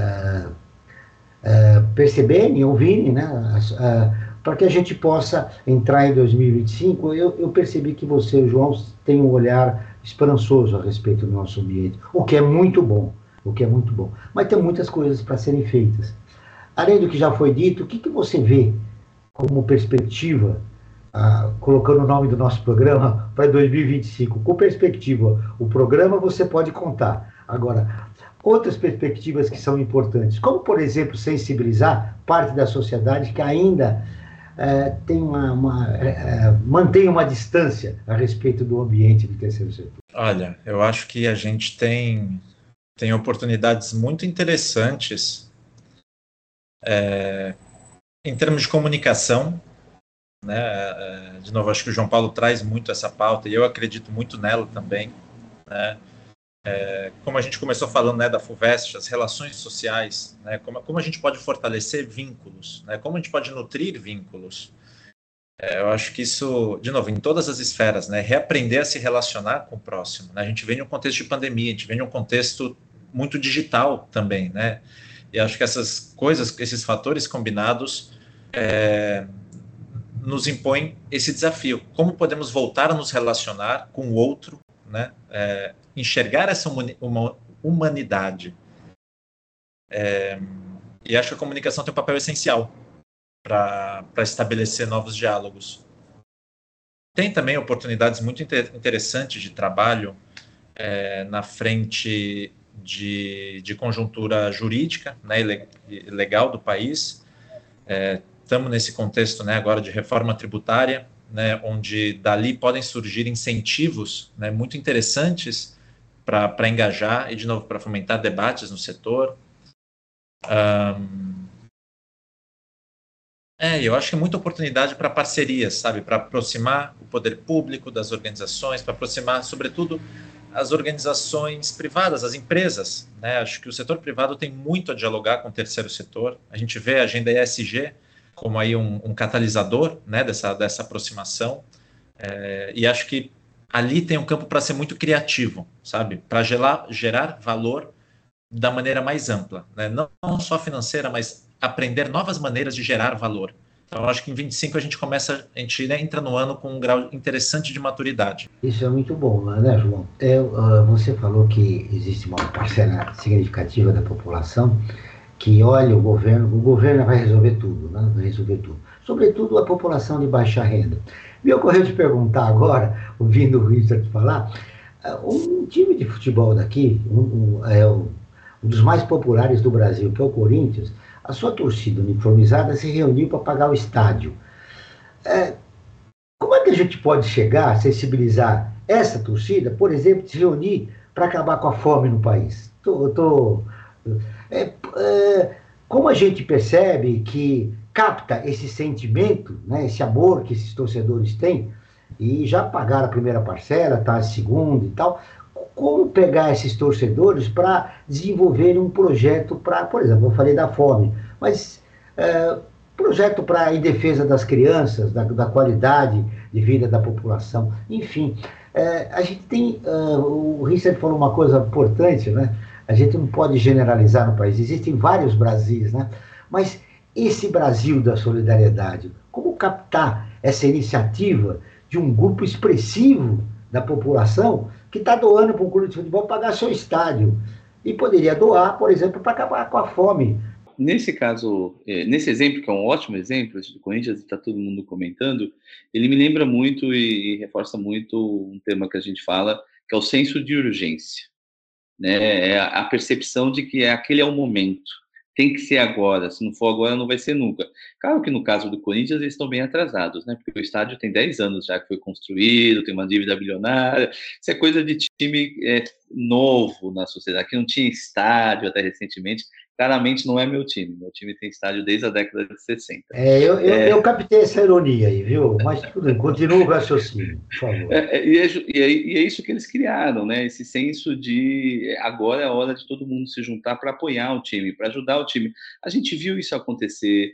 perceberem, ouvirem, né, para que a gente possa entrar em 2025. Eu percebi que você, João, tem um olhar esperançoso a respeito do nosso ambiente, o que é muito bom, mas tem muitas coisas para serem feitas. Além do que já foi dito, o que você vê como perspectiva, colocando o nome do nosso programa para 2025, com perspectiva? O programa você pode contar. Agora, outras perspectivas que são importantes, como, por exemplo, sensibilizar parte da sociedade que ainda mantém uma distância a respeito do ambiente do terceiro setor. Olha, eu acho que a gente tem oportunidades muito interessantes em termos de comunicação, né? De novo, acho que o João Paulo traz muito essa pauta e eu acredito muito nela também, né? Como a gente começou falando, né, da FUVEST, as relações sociais, né, como a gente pode fortalecer vínculos, né, como a gente pode nutrir vínculos. Eu acho que isso, de novo, em todas as esferas, né, reaprender a se relacionar com o próximo, né, a gente vem em um contexto de pandemia, a gente vem em um contexto muito digital também, né, e acho que essas coisas, esses fatores combinados nos impõem esse desafio. Como podemos voltar a nos relacionar com o outro, né, enxergar essa humanidade. E acho que a comunicação tem um papel essencial para estabelecer novos diálogos. Tem também oportunidades muito interessantes de trabalho na frente de conjuntura jurídica, né, e legal do país. Estamos nesse contexto, né, agora de reforma tributária, né, onde dali podem surgir incentivos, né, muito interessantes para engajar e, de novo, para fomentar debates no setor. Eu acho que é muita oportunidade para parcerias, sabe? Para aproximar o poder público das organizações, para aproximar, sobretudo, as organizações privadas, as empresas, né? Acho que o setor privado tem muito a dialogar com o terceiro setor. A gente vê a agenda ESG como aí um catalisador, né, dessa aproximação. E acho que ali tem um campo para ser muito criativo, sabe? Para gerar valor da maneira mais ampla, né? Não só financeira, mas aprender novas maneiras de gerar valor. Então, eu acho que em 25 a gente entra no ano com um grau interessante de maturidade. Isso é muito bom, né, João? Você falou que existe uma parcela significativa da população que olha o governo vai resolver tudo, né? Vai resolver tudo. Sobretudo a população de baixa renda. Me ocorreu de perguntar agora, ouvindo o Richard falar, um time de futebol daqui, um dos mais populares do Brasil, que é o Corinthians, a sua torcida uniformizada se reuniu para pagar o estádio. Como é que a gente pode chegar, sensibilizar essa torcida, por exemplo, se reunir para acabar com a fome no país? Como a gente percebe que capta esse sentimento, né, esse amor que esses torcedores têm, e já pagaram a primeira parcela, tá a segunda e tal, como pegar esses torcedores para desenvolver um projeto para, por exemplo, eu falei da fome, mas projeto em defesa das crianças, da qualidade de vida da população, enfim. A gente tem, o Richard falou uma coisa importante, né? A gente não pode generalizar no país, existem vários Brasis, né? Mas esse Brasil da solidariedade, como captar essa iniciativa de um grupo expressivo da população que está doando para um clube de futebol pagar seu estádio e poderia doar, por exemplo, para acabar com a fome. Nesse caso, nesse exemplo, que é um ótimo exemplo, do Corinthians, está todo mundo comentando, ele me lembra muito e reforça muito um tema que a gente fala, que é o senso de urgência, né? É a percepção de que aquele é o momento, tem que ser agora, se não for agora não vai ser nunca. Claro que no caso do Corinthians eles estão bem atrasados, né? Porque o estádio tem 10 anos já que foi construído, tem uma dívida bilionária, isso é coisa de time novo na sociedade, que não tinha estádio até recentemente. Claramente não é meu time tem estádio desde a década de 60. Eu captei essa ironia aí, viu? Mas tudo bem, continua o raciocínio, por favor. E é isso que eles criaram, né? Esse senso de agora é a hora de todo mundo se juntar para apoiar o time, para ajudar o time. A gente viu isso acontecer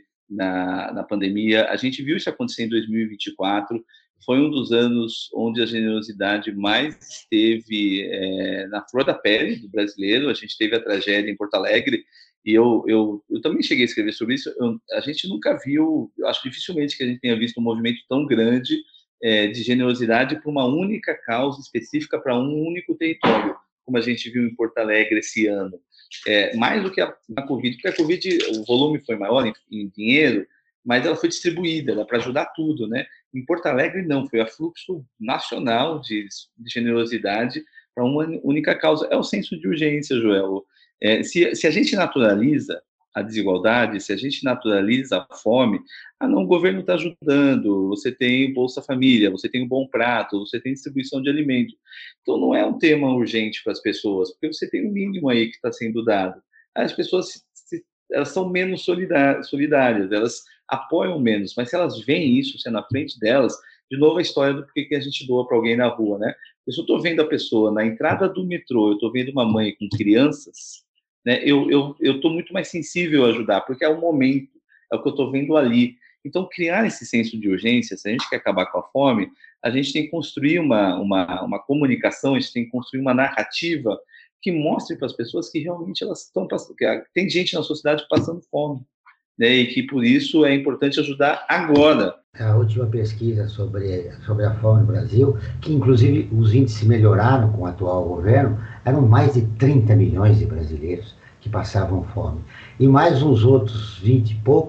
na pandemia, a gente viu isso acontecer em 2024, foi um dos anos onde a generosidade mais esteve na flor da pele do brasileiro. A gente teve a tragédia em Porto Alegre, e eu também cheguei a escrever sobre isso. A gente nunca viu, eu acho dificilmente que a gente tenha visto um movimento tão grande de generosidade para uma única causa específica, para um único território, como a gente viu em Porto Alegre esse ano. Mais do que a Covid, porque a Covid, o volume foi maior em dinheiro, mas ela foi distribuída, era para ajudar tudo, né? Em Porto Alegre, não, foi a fluxo nacional de generosidade para uma única causa. É o senso de urgência, Joel. Se a gente naturaliza a desigualdade, se a gente naturaliza a fome, o governo está ajudando, você tem o Bolsa Família, você tem o Bom Prato, você tem distribuição de alimentos. Então, não é um tema urgente para as pessoas, porque você tem um mínimo aí que está sendo dado. As pessoas elas são menos solidárias, elas apoiam menos, mas se elas veem isso sendo na frente delas, de novo a história do porquê que a gente doa para alguém na rua, né? Se eu estou vendo a pessoa na entrada do metrô, eu estou vendo uma mãe com crianças, né? Eu estou muito mais sensível a ajudar, porque é o momento, é o que eu estou vendo ali. Então, criar esse senso de urgência, se a gente quer acabar com a fome, a gente tem que construir uma comunicação, a gente tem que construir uma narrativa que mostre para as pessoas que realmente elas estão passando, que tem gente na sociedade passando fome, né, e que por isso é importante ajudar agora. A última pesquisa sobre a fome no Brasil, que inclusive os índices melhoraram com o atual governo, eram mais de 30 milhões de brasileiros que passavam fome. E mais uns outros 20 e poucos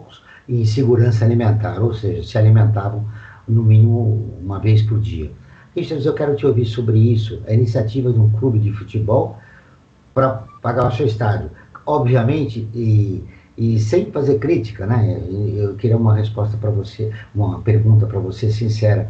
em segurança alimentar, ou seja, se alimentavam no mínimo uma vez por dia. Richard, eu quero te ouvir sobre isso, a iniciativa de um clube de futebol para pagar o seu estádio. Obviamente, e sem fazer crítica, né? Eu queria uma resposta para você, uma pergunta para você sincera.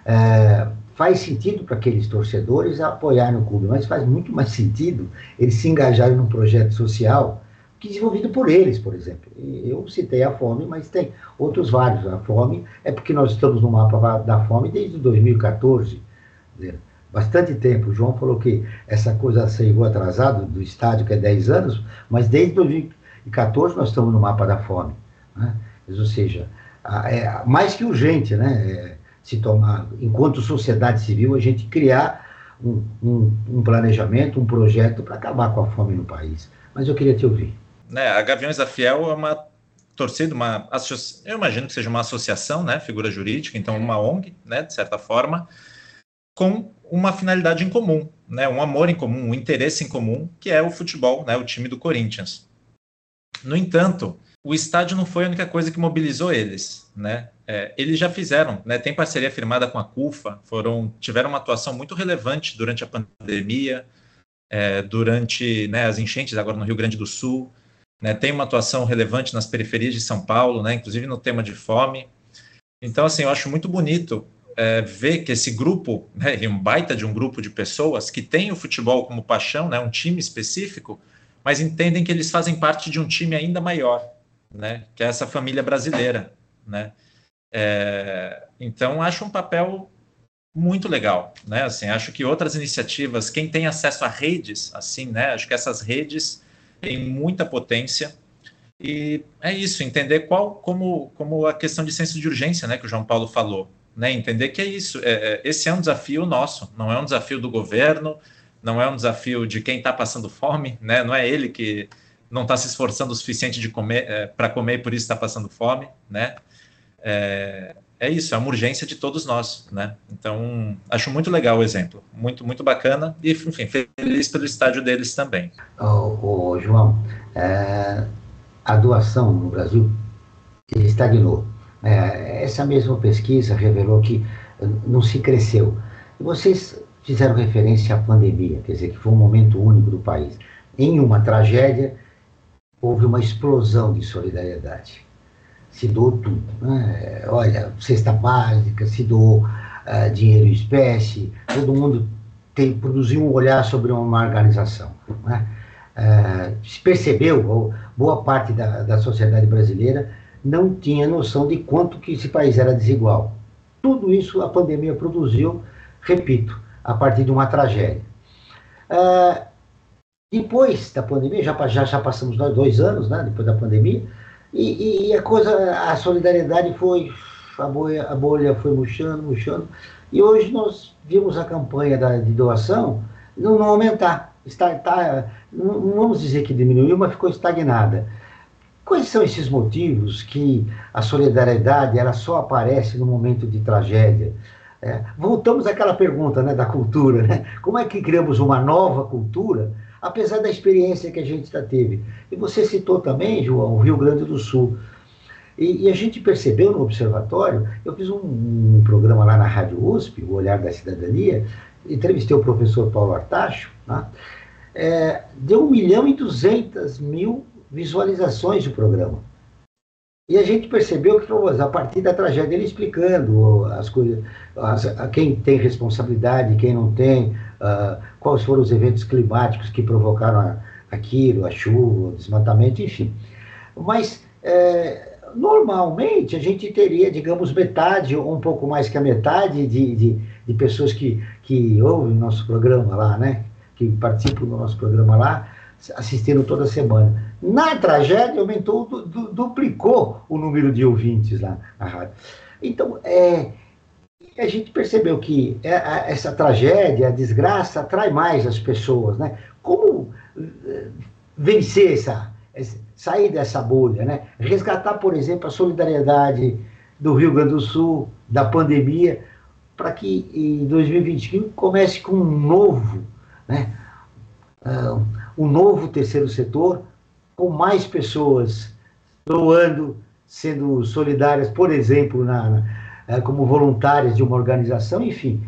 Faz sentido para aqueles torcedores apoiarem o clube, mas faz muito mais sentido eles se engajarem num projeto social que desenvolvido por eles, por exemplo. Eu citei a fome, mas tem outros vários. A fome é porque nós estamos no mapa da fome desde 2014, bastante tempo. O João falou que essa coisa chegou atrasado do estádio, que é 10 anos, mas desde 2014 nós estamos no mapa da fome, né? Ou seja, é mais que urgente, né? Se tomar, enquanto sociedade civil, a gente criar um planejamento, um projeto para acabar com a fome no país. Mas eu queria te ouvir. A Gaviões da Fiel é uma torcida, eu imagino que seja uma associação, né, figura jurídica, então uma ONG, né, de certa forma, com uma finalidade em comum, né, um amor em comum, um interesse em comum, que é o futebol, né, o time do Corinthians. No entanto, o estádio não foi a única coisa que mobilizou eles, né? Eles já fizeram, né? Tem parceria firmada com a CUFA, tiveram uma atuação muito relevante durante a pandemia, durante, né, as enchentes agora no Rio Grande do Sul, né? Tem uma atuação relevante nas periferias de São Paulo, né? Inclusive no tema de fome. Então, assim, eu acho muito bonito ver que esse grupo, né, um baita de um grupo de pessoas que tem o futebol como paixão, né, um time específico, mas entendem que eles fazem parte de um time ainda maior, né, que é essa família brasileira, né? Então, acho um papel muito legal, né? Assim, acho que outras iniciativas, quem tem acesso a redes, assim, né? Acho que essas redes têm muita potência e é isso, entender como a questão de senso de urgência, né, que o João Paulo falou, né? Entender que é isso, esse é um desafio nosso, não é um desafio do governo, não é um desafio de quem está passando fome, né? Não é ele que não está se esforçando o suficiente para comer e por isso está passando fome, né? É isso, é uma urgência de todos nós, né? Então, acho muito legal o exemplo, muito, muito bacana e, enfim, feliz pelo estádio deles também. João, a doação no Brasil estagnou. Essa mesma pesquisa revelou que não se cresceu. E vocês fizeram referência à pandemia, quer dizer, que foi um momento único do país. Em uma tragédia, houve uma explosão de solidariedade. Se doou tudo, né? Olha, cesta básica, se doou dinheiro em espécie, todo mundo produziu um olhar sobre uma organização, né? Se percebeu, boa parte da sociedade brasileira não tinha noção de quanto que esse país era desigual. Tudo isso a pandemia produziu, repito, a partir de uma tragédia. Depois da pandemia, já passamos 2 anos, né, depois da pandemia, e a solidariedade foi, a bolha foi murchando, e hoje nós vimos a campanha de doação não aumentar, não vamos dizer que diminuiu, mas ficou estagnada. Quais são esses motivos que a solidariedade ela só aparece no momento de tragédia? Voltamos àquela pergunta, né, da cultura, né? Como é que criamos uma nova cultura, apesar da experiência que a gente já teve? E você citou também, João, o Rio Grande do Sul. E a gente percebeu no Observatório, eu fiz um programa lá na Rádio USP, o Olhar da Cidadania, entrevistei o professor Paulo Artacho, né? Deu 1.200.000 visualizações do programa. E a gente percebeu que, a partir da tragédia, ele explicando as coisas, quem tem responsabilidade, quem não tem, quais foram os eventos climáticos que provocaram aquilo, a chuva, o desmatamento, enfim. Mas, normalmente, a gente teria, digamos, metade, ou um pouco mais que a metade de pessoas que ouvem nosso programa lá, né? Que participam do nosso programa lá, assistindo toda semana. Na tragédia, aumentou, duplicou o número de ouvintes lá na rádio. Então, a gente percebeu que essa tragédia, a desgraça, atrai mais as pessoas, né? Como vencer sair dessa bolha, né? Resgatar, por exemplo, a solidariedade do Rio Grande do Sul, da pandemia, para que em 2021 comece com um novo, né? Um novo terceiro setor, com mais pessoas doando, sendo solidárias, por exemplo, como voluntárias de uma organização, enfim,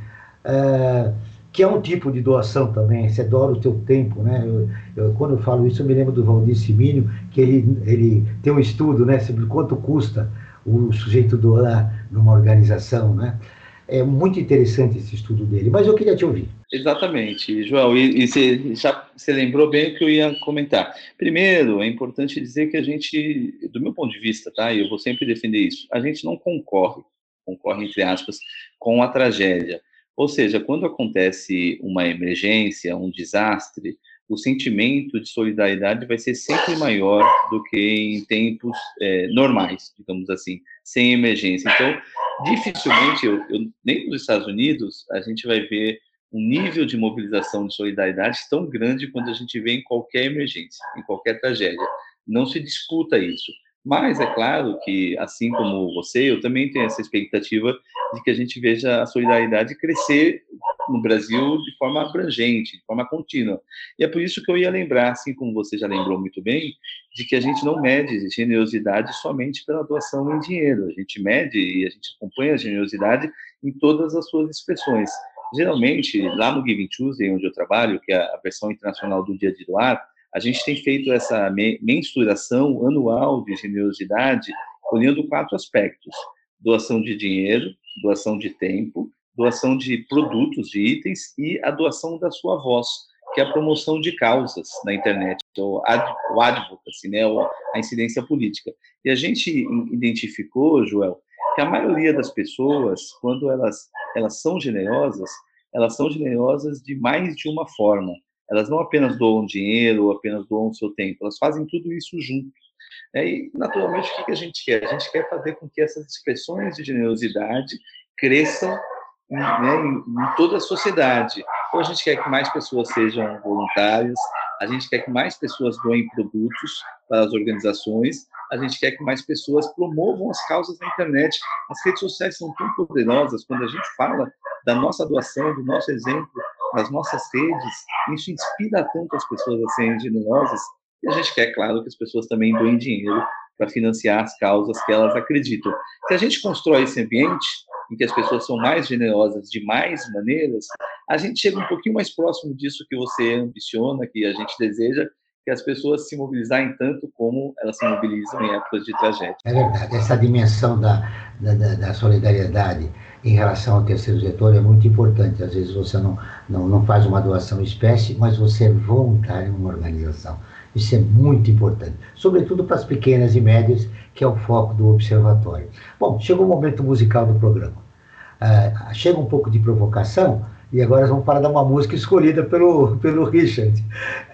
que é um tipo de doação também, você doa o teu tempo, né? Quando eu falo isso, eu me lembro do Valdir Simínio, que ele tem um estudo, né, sobre quanto custa o sujeito doar numa organização, né? É muito interessante esse estudo dele, mas eu queria te ouvir. Exatamente, Joel, e você lembrou bem o que eu ia comentar. Primeiro, é importante dizer que a gente, do meu ponto de vista, tá, e eu vou sempre defender isso, a gente não concorre entre aspas, com a tragédia. Ou seja, quando acontece uma emergência, um desastre, o sentimento de solidariedade vai ser sempre maior do que em tempos normais, digamos assim, sem emergência. Então, dificilmente, nem nos Estados Unidos, a gente vai ver um nível de mobilização de solidariedade tão grande quando a gente vê em qualquer emergência, em qualquer tragédia. Não se disputa isso. Mas é claro que, assim como você, eu também tenho essa expectativa de que a gente veja a solidariedade crescer no Brasil de forma abrangente, de forma contínua. E é por isso que eu ia lembrar, assim como você já lembrou muito bem, de que a gente não mede generosidade somente pela doação em dinheiro. A gente mede e a gente acompanha a generosidade em todas as suas expressões. Geralmente, lá no Giving Tuesday, onde eu trabalho, que é a versão internacional do Dia de Doar, a gente tem feito essa mensuração anual de generosidade, olhando 4 aspectos: doação de dinheiro, doação de tempo, doação de produtos, de itens, e a doação da sua voz, que é a promoção de causas na internet, o advocacy, né, a incidência política. E a gente identificou, Joel, que a maioria das pessoas, quando elas são generosas de mais de uma forma. Elas não apenas doam dinheiro ou apenas doam o seu tempo, elas fazem tudo isso junto. E, naturalmente, o que a gente quer? A gente quer fazer com que essas expressões de generosidade cresçam, né, em toda a sociedade. Ou a gente quer que mais pessoas sejam voluntárias, a gente quer que mais pessoas doem produtos para as organizações, a gente quer que mais pessoas promovam as causas na internet. As redes sociais são tão poderosas, quando a gente fala da nossa doação, do nosso exemplo, nas nossas redes, isso inspira tanto as pessoas a serem generosas, e a gente quer, claro, que as pessoas também doem dinheiro para financiar as causas que elas acreditam. Se a gente constrói esse ambiente em que as pessoas são mais generosas de mais maneiras, a gente chega um pouquinho mais próximo disso que você ambiciona, que a gente deseja, que as pessoas se mobilizarem tanto como elas se mobilizam em épocas de tragédia. É verdade, essa dimensão da solidariedade em relação ao terceiro setor é muito importante. Às vezes você não faz uma doação espécie, mas você é voluntário em uma organização. Isso é muito importante, sobretudo para as pequenas e médias, que é o foco do Observatório. Bom, chegou o momento musical do programa. Chega um pouco de provocação, e agora vamos para dar uma música escolhida pelo Richard.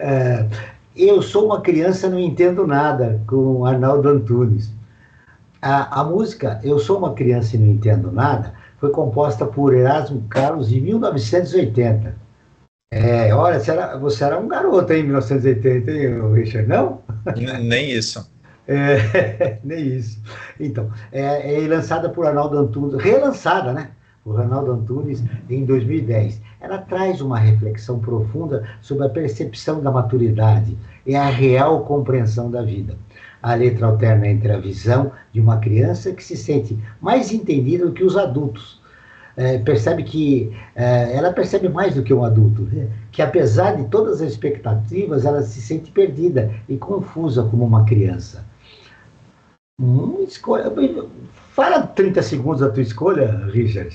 Eu Sou Uma Criança, Não Entendo Nada, com Arnaldo Antunes. A música Eu Sou Uma Criança e Não Entendo Nada foi composta por Erasmo Carlos em 1980. Olha, você era um garoto em 1980, hein, Richard, não? Nem isso. Nem isso. Então, é lançada por Arnaldo Antunes, relançada, né? Por Arnaldo Antunes em 2010. Ela traz uma reflexão profunda sobre a percepção da maturidade e a real compreensão da vida. A letra alterna entre a visão de uma criança que se sente mais entendida do que os adultos. Ela percebe mais do que um adulto, né? Que apesar de todas as expectativas, ela se sente perdida e confusa como uma criança. Fala 30 segundos da tua escolha, Richard.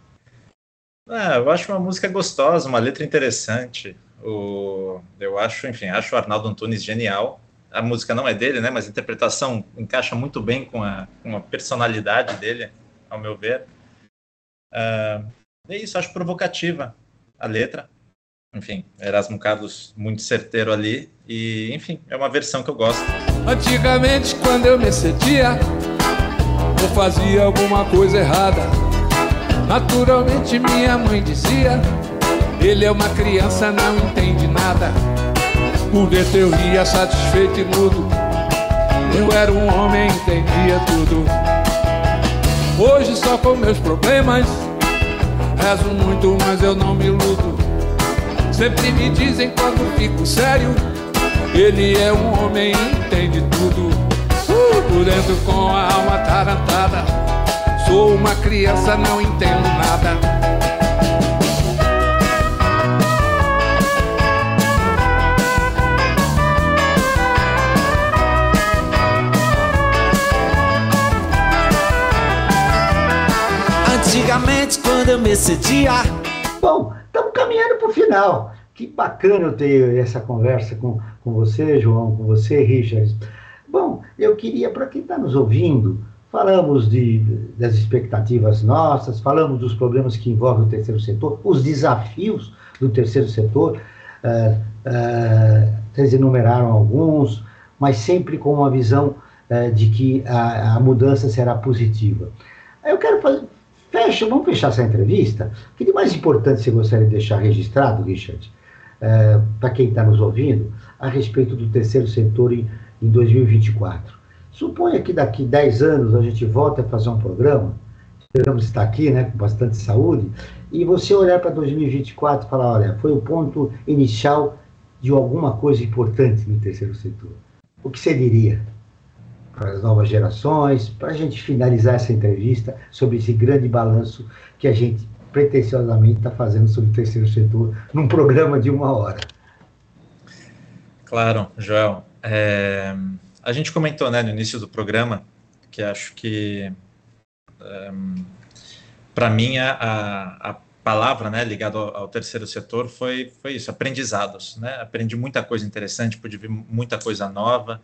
Eu acho uma música gostosa, uma letra interessante. Eu acho o Arnaldo Antunes genial. A música não é dele, né? Mas a interpretação encaixa muito bem com a personalidade dele, ao meu ver. É isso, acho provocativa a letra. Enfim, Erasmo Carlos muito certeiro ali. E, enfim, é uma versão que eu gosto. Antigamente, quando eu me excedia, eu fazia alguma coisa errada. Naturalmente, minha mãe dizia: ele é uma criança, não entende nada. Por dentro eu ria satisfeito e mudo. Eu era um homem, entendia tudo. Hoje só com meus problemas rezo muito, mas eu não me iludo. Sempre me dizem quando fico sério: ele é um homem, entende tudo. Por sofrendo com a alma atarantada. Sou uma criança, não entendo nada. Antigamente, quando eu me excedia. Bom, estamos caminhando para o final. Que bacana eu ter essa conversa com você, João, com você, Richard. Bom, eu queria, para quem está nos ouvindo, falamos das expectativas nossas, falamos dos problemas que envolvem o terceiro setor, os desafios do terceiro setor. Vocês enumeraram alguns, mas sempre com uma visão de que a mudança será positiva. Eu quero vamos fechar essa entrevista. O que de mais importante você gostaria de deixar registrado, Richard, para quem está nos ouvindo, a respeito do terceiro setor em 2024? Suponha que daqui 10 anos a gente volta a fazer um programa, esperamos estar aqui, né, com bastante saúde, e você olhar para 2024 e falar, olha, foi o ponto inicial de alguma coisa importante no terceiro setor. O que você diria para as novas gerações, para a gente finalizar essa entrevista sobre esse grande balanço que a gente pretensiosamente está fazendo sobre o terceiro setor num programa de 1 hora? Claro, Joel. A gente comentou, né, no início do programa, que acho que, para mim, a palavra, né, ligada ao terceiro setor foi isso, aprendizados. Né? Aprendi muita coisa interessante, pude ver muita coisa nova.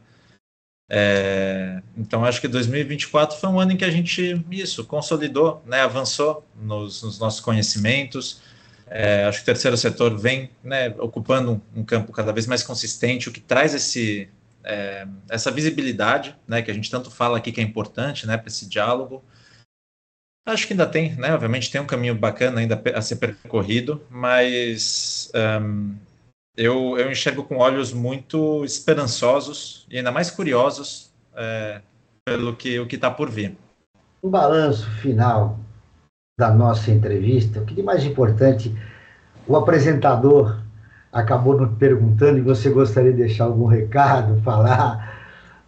Então, acho que 2024 foi um ano em que a gente, consolidou, né, avançou nos nossos conhecimentos. Acho que o terceiro setor vem, né, ocupando um campo cada vez mais consistente, o que traz essa visibilidade, né, que a gente tanto fala aqui que é importante, né, para esse diálogo. Acho que ainda tem, né, obviamente tem um caminho bacana ainda a ser percorrido, mas eu enxergo com olhos muito esperançosos e ainda mais curiosos pelo que está por vir. Um balanço final da nossa entrevista, o que de mais importante o apresentador acabou nos perguntando, e você gostaria de deixar algum recado, falar?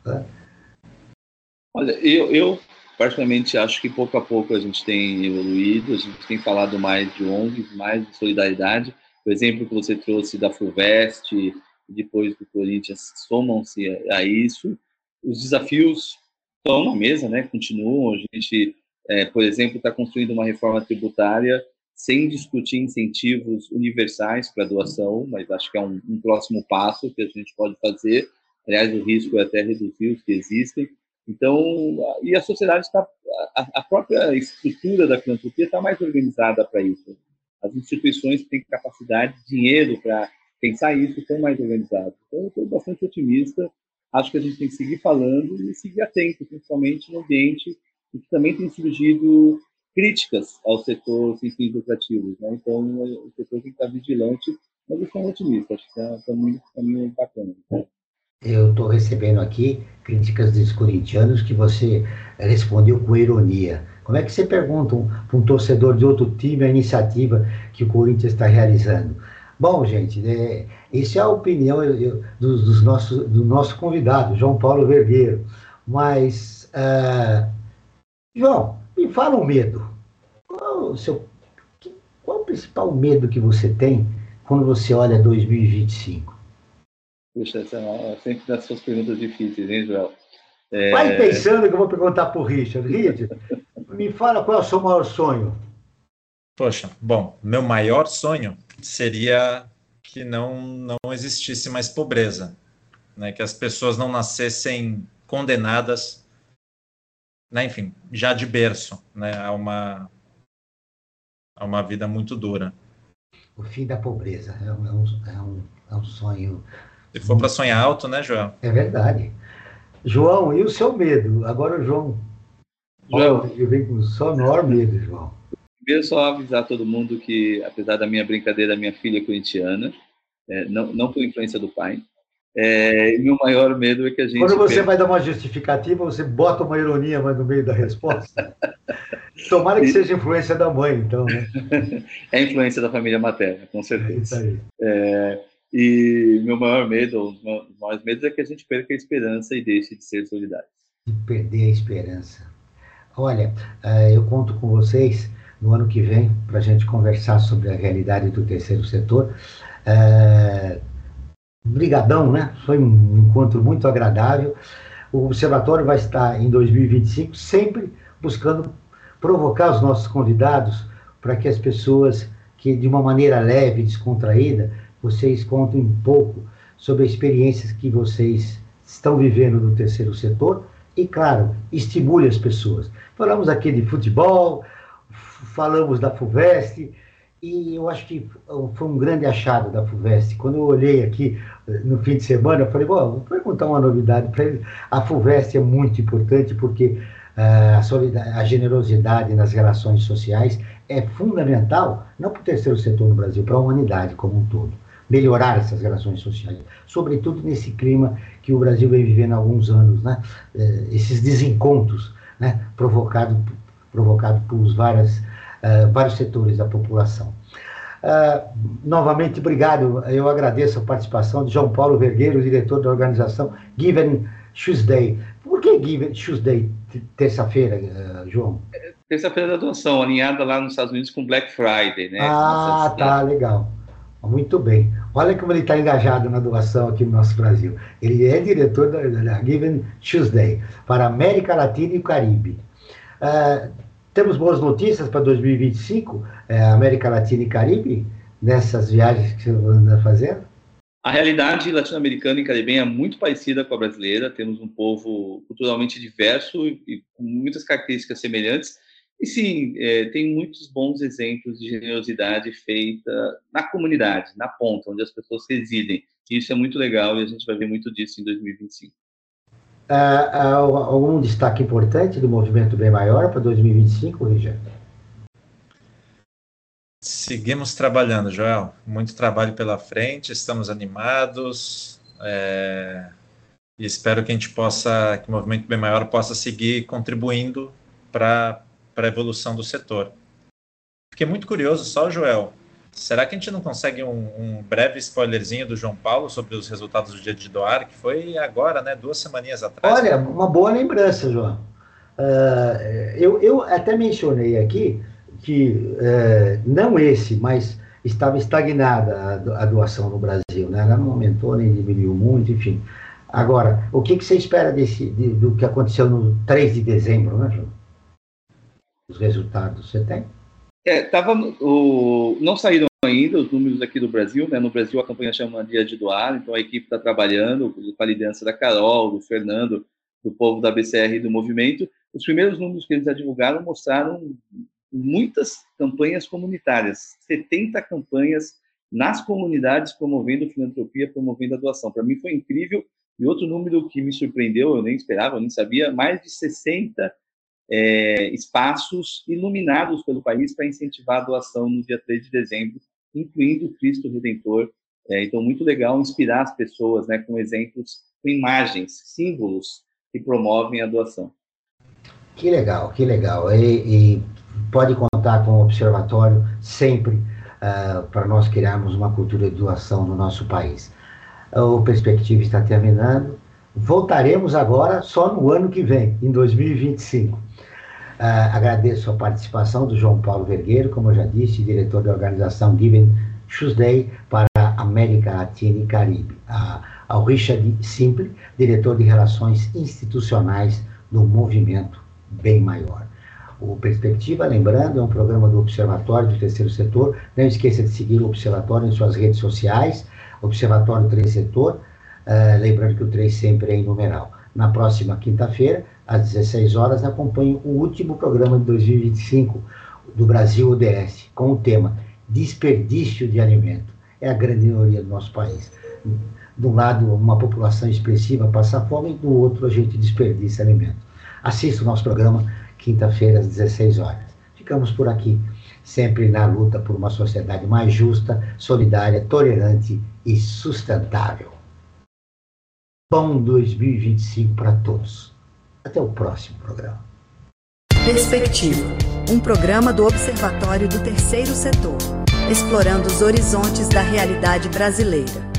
Olha, eu particularmente acho que pouco a pouco a gente tem evoluído, a gente tem falado mais de ONGs, mais de solidariedade. O exemplo que você trouxe da FUVEST e depois do Corinthians somam-se a isso. Os desafios estão na mesa, né? Continuam. A gente, por exemplo, está construindo uma reforma tributária sem discutir incentivos universais para doação, mas acho que é um próximo passo que a gente pode fazer. Aliás, o risco é até reduzir os que existem. Então, e a sociedade está, a própria estrutura da filantropia está mais organizada para isso. As instituições que têm capacidade, dinheiro para pensar isso, estão mais organizadas. Então, eu estou bastante otimista. Acho que a gente tem que seguir falando e seguir atento, principalmente no ambiente em que também tem surgido críticas ao setor sem fins lucrativos. Né? Então, o setor tem que estar vigilante, mas eu sou otimista. Acho que está um caminho bacana. Eu estou recebendo aqui críticas dos corintianos que você respondeu com ironia. Como é que você pergunta para um torcedor de outro time a iniciativa que o Corinthians está realizando? Bom, gente, essa é a opinião do nosso convidado, João Paulo Vergueiro. Mas, João, me fala um medo. Qual o principal medo que você tem quando você olha 2025? Puxa, essa é sempre das suas perguntas difíceis, hein, Joel? Vai pensando que eu vou perguntar para o Richard. Richard, me fala qual é o seu maior sonho. Poxa, bom, meu maior sonho seria que não existisse mais pobreza, né? Que as pessoas não nascessem condenadas, né? Enfim, já de berço, né? A uma vida muito dura. O fim da pobreza é um sonho. Se for para sonhar alto, né, João? É verdade. João, e o seu medo? Agora o João vem com o seu maior medo, João. Primeiro, só avisar todo mundo que, apesar da minha brincadeira, minha filha é corintiana, não por influência do pai. Meu maior medo é que a gente... Quando você vai dar uma justificativa, você bota uma ironia mais no meio da resposta. Tomara que seja influência da mãe, então, né? É influência da família materna, com certeza. É isso aí. E meu maior medo, os maiores medos é que a gente perca a esperança e deixe de ser solidários. de perder a esperança. Olha, eu conto com vocês no ano que vem para a gente conversar sobre a realidade do terceiro setor. Brigadão, né? Foi um encontro muito agradável. O Observatório vai estar em 2025 sempre buscando provocar os nossos convidados para que as pessoas, que de uma maneira leve, descontraída, vocês contem um pouco sobre as experiências que vocês estão vivendo no terceiro setor e, claro, estimule as pessoas. Falamos aqui de futebol, falamos da FUVEST, e eu acho que foi um grande achado da FUVEST. Quando eu olhei aqui no fim de semana, eu falei, vou perguntar uma novidade para ele. A FUVEST é muito importante porque a generosidade nas relações sociais é fundamental, não para o terceiro setor no Brasil, para a humanidade como um todo. Melhorar essas relações sociais, sobretudo nesse clima que o Brasil vem vivendo há alguns anos, né? Esses desencontros, né? Provocado por vários setores da população. Novamente, obrigado. Eu agradeço a participação de João Paulo Vergueiro, diretor da organização Giving Tuesday. Por que Giving Tuesday, terça-feira, João? Terça-feira da doação, alinhada lá nos Estados Unidos com Black Friday, né? Tá, legal. Muito bem. Olha como ele está engajado na doação aqui no nosso Brasil. Ele é diretor da Giving Tuesday para a América Latina e o Caribe. Temos boas notícias para 2025, América Latina e Caribe, nessas viagens que você anda fazendo? A realidade latino-americana e caribenha é muito parecida com a brasileira. Temos um povo culturalmente diverso e com muitas características semelhantes. E sim, tem muitos bons exemplos de generosidade feita na comunidade, na ponta, onde as pessoas residem. E isso é muito legal e a gente vai ver muito disso em 2025. Algum destaque importante do movimento Bem Maior para 2025, Richard? Seguimos trabalhando, Joel. Muito trabalho pela frente, estamos animados e espero que que o movimento Bem Maior possa seguir contribuindo para a evolução do setor. Fiquei muito curioso só, Joel. Será que a gente não consegue um breve spoilerzinho do João Paulo sobre os resultados do Dia de Doar, que foi agora, né, 2 semaninhas atrás? Olha, uma boa lembrança, João. Eu até mencionei aqui que, não mas estava estagnada a doação no Brasil, né? Ela não aumentou nem diminuiu muito, enfim. Agora, o que você espera do que aconteceu no 3 de dezembro, né, João? Os resultados você tem? Não saíram ainda os números aqui do Brasil, né? No Brasil a campanha chama Dia de Doar, então a equipe está trabalhando com a liderança da Carol, do Fernando, do povo da BCR e do movimento. Os primeiros números que eles já divulgaram mostraram muitas campanhas comunitárias, 70 campanhas nas comunidades promovendo filantropia, promovendo a doação. Para mim foi incrível. E outro número que me surpreendeu, eu nem esperava, eu nem sabia, mais de 60 espaços iluminados pelo país para incentivar a doação no dia 3 de dezembro, incluindo o Cristo Redentor. Então, muito legal inspirar as pessoas, né, com exemplos, com imagens, símbolos que promovem a doação. Que legal, que legal. E pode contar com o Observatório sempre para nós criarmos uma cultura de doação no nosso país. O Perspectiva está terminando. Voltaremos agora só no ano que vem, em 2025. Agradeço a participação do João Paulo Vergueiro, como eu já disse, diretor da organização Giving Tuesday para a América Latina e Caribe. Ao Richard Simple, diretor de Relações Institucionais do Movimento Bem Maior. O Perspectiva, lembrando, é um programa do Observatório do Terceiro Setor. Não esqueça de seguir o Observatório em suas redes sociais, Observatório Terceiro Setor, lembrando que o 3 sempre é em numeral. Na próxima quinta-feira, às 16 horas, acompanhe o último programa de 2025 do Brasil ODS, com o tema Desperdício de Alimento. É a grande maioria do nosso país. De um lado, uma população expressiva passa fome, e do outro, a gente desperdiça alimento. Assista o nosso programa, quinta-feira, às 16 horas. Ficamos por aqui, sempre na luta por uma sociedade mais justa, solidária, tolerante e sustentável. Bom 2025 para todos. Até o próximo programa. Perspectiva, um programa do Observatório do Terceiro Setor, explorando os horizontes da realidade brasileira.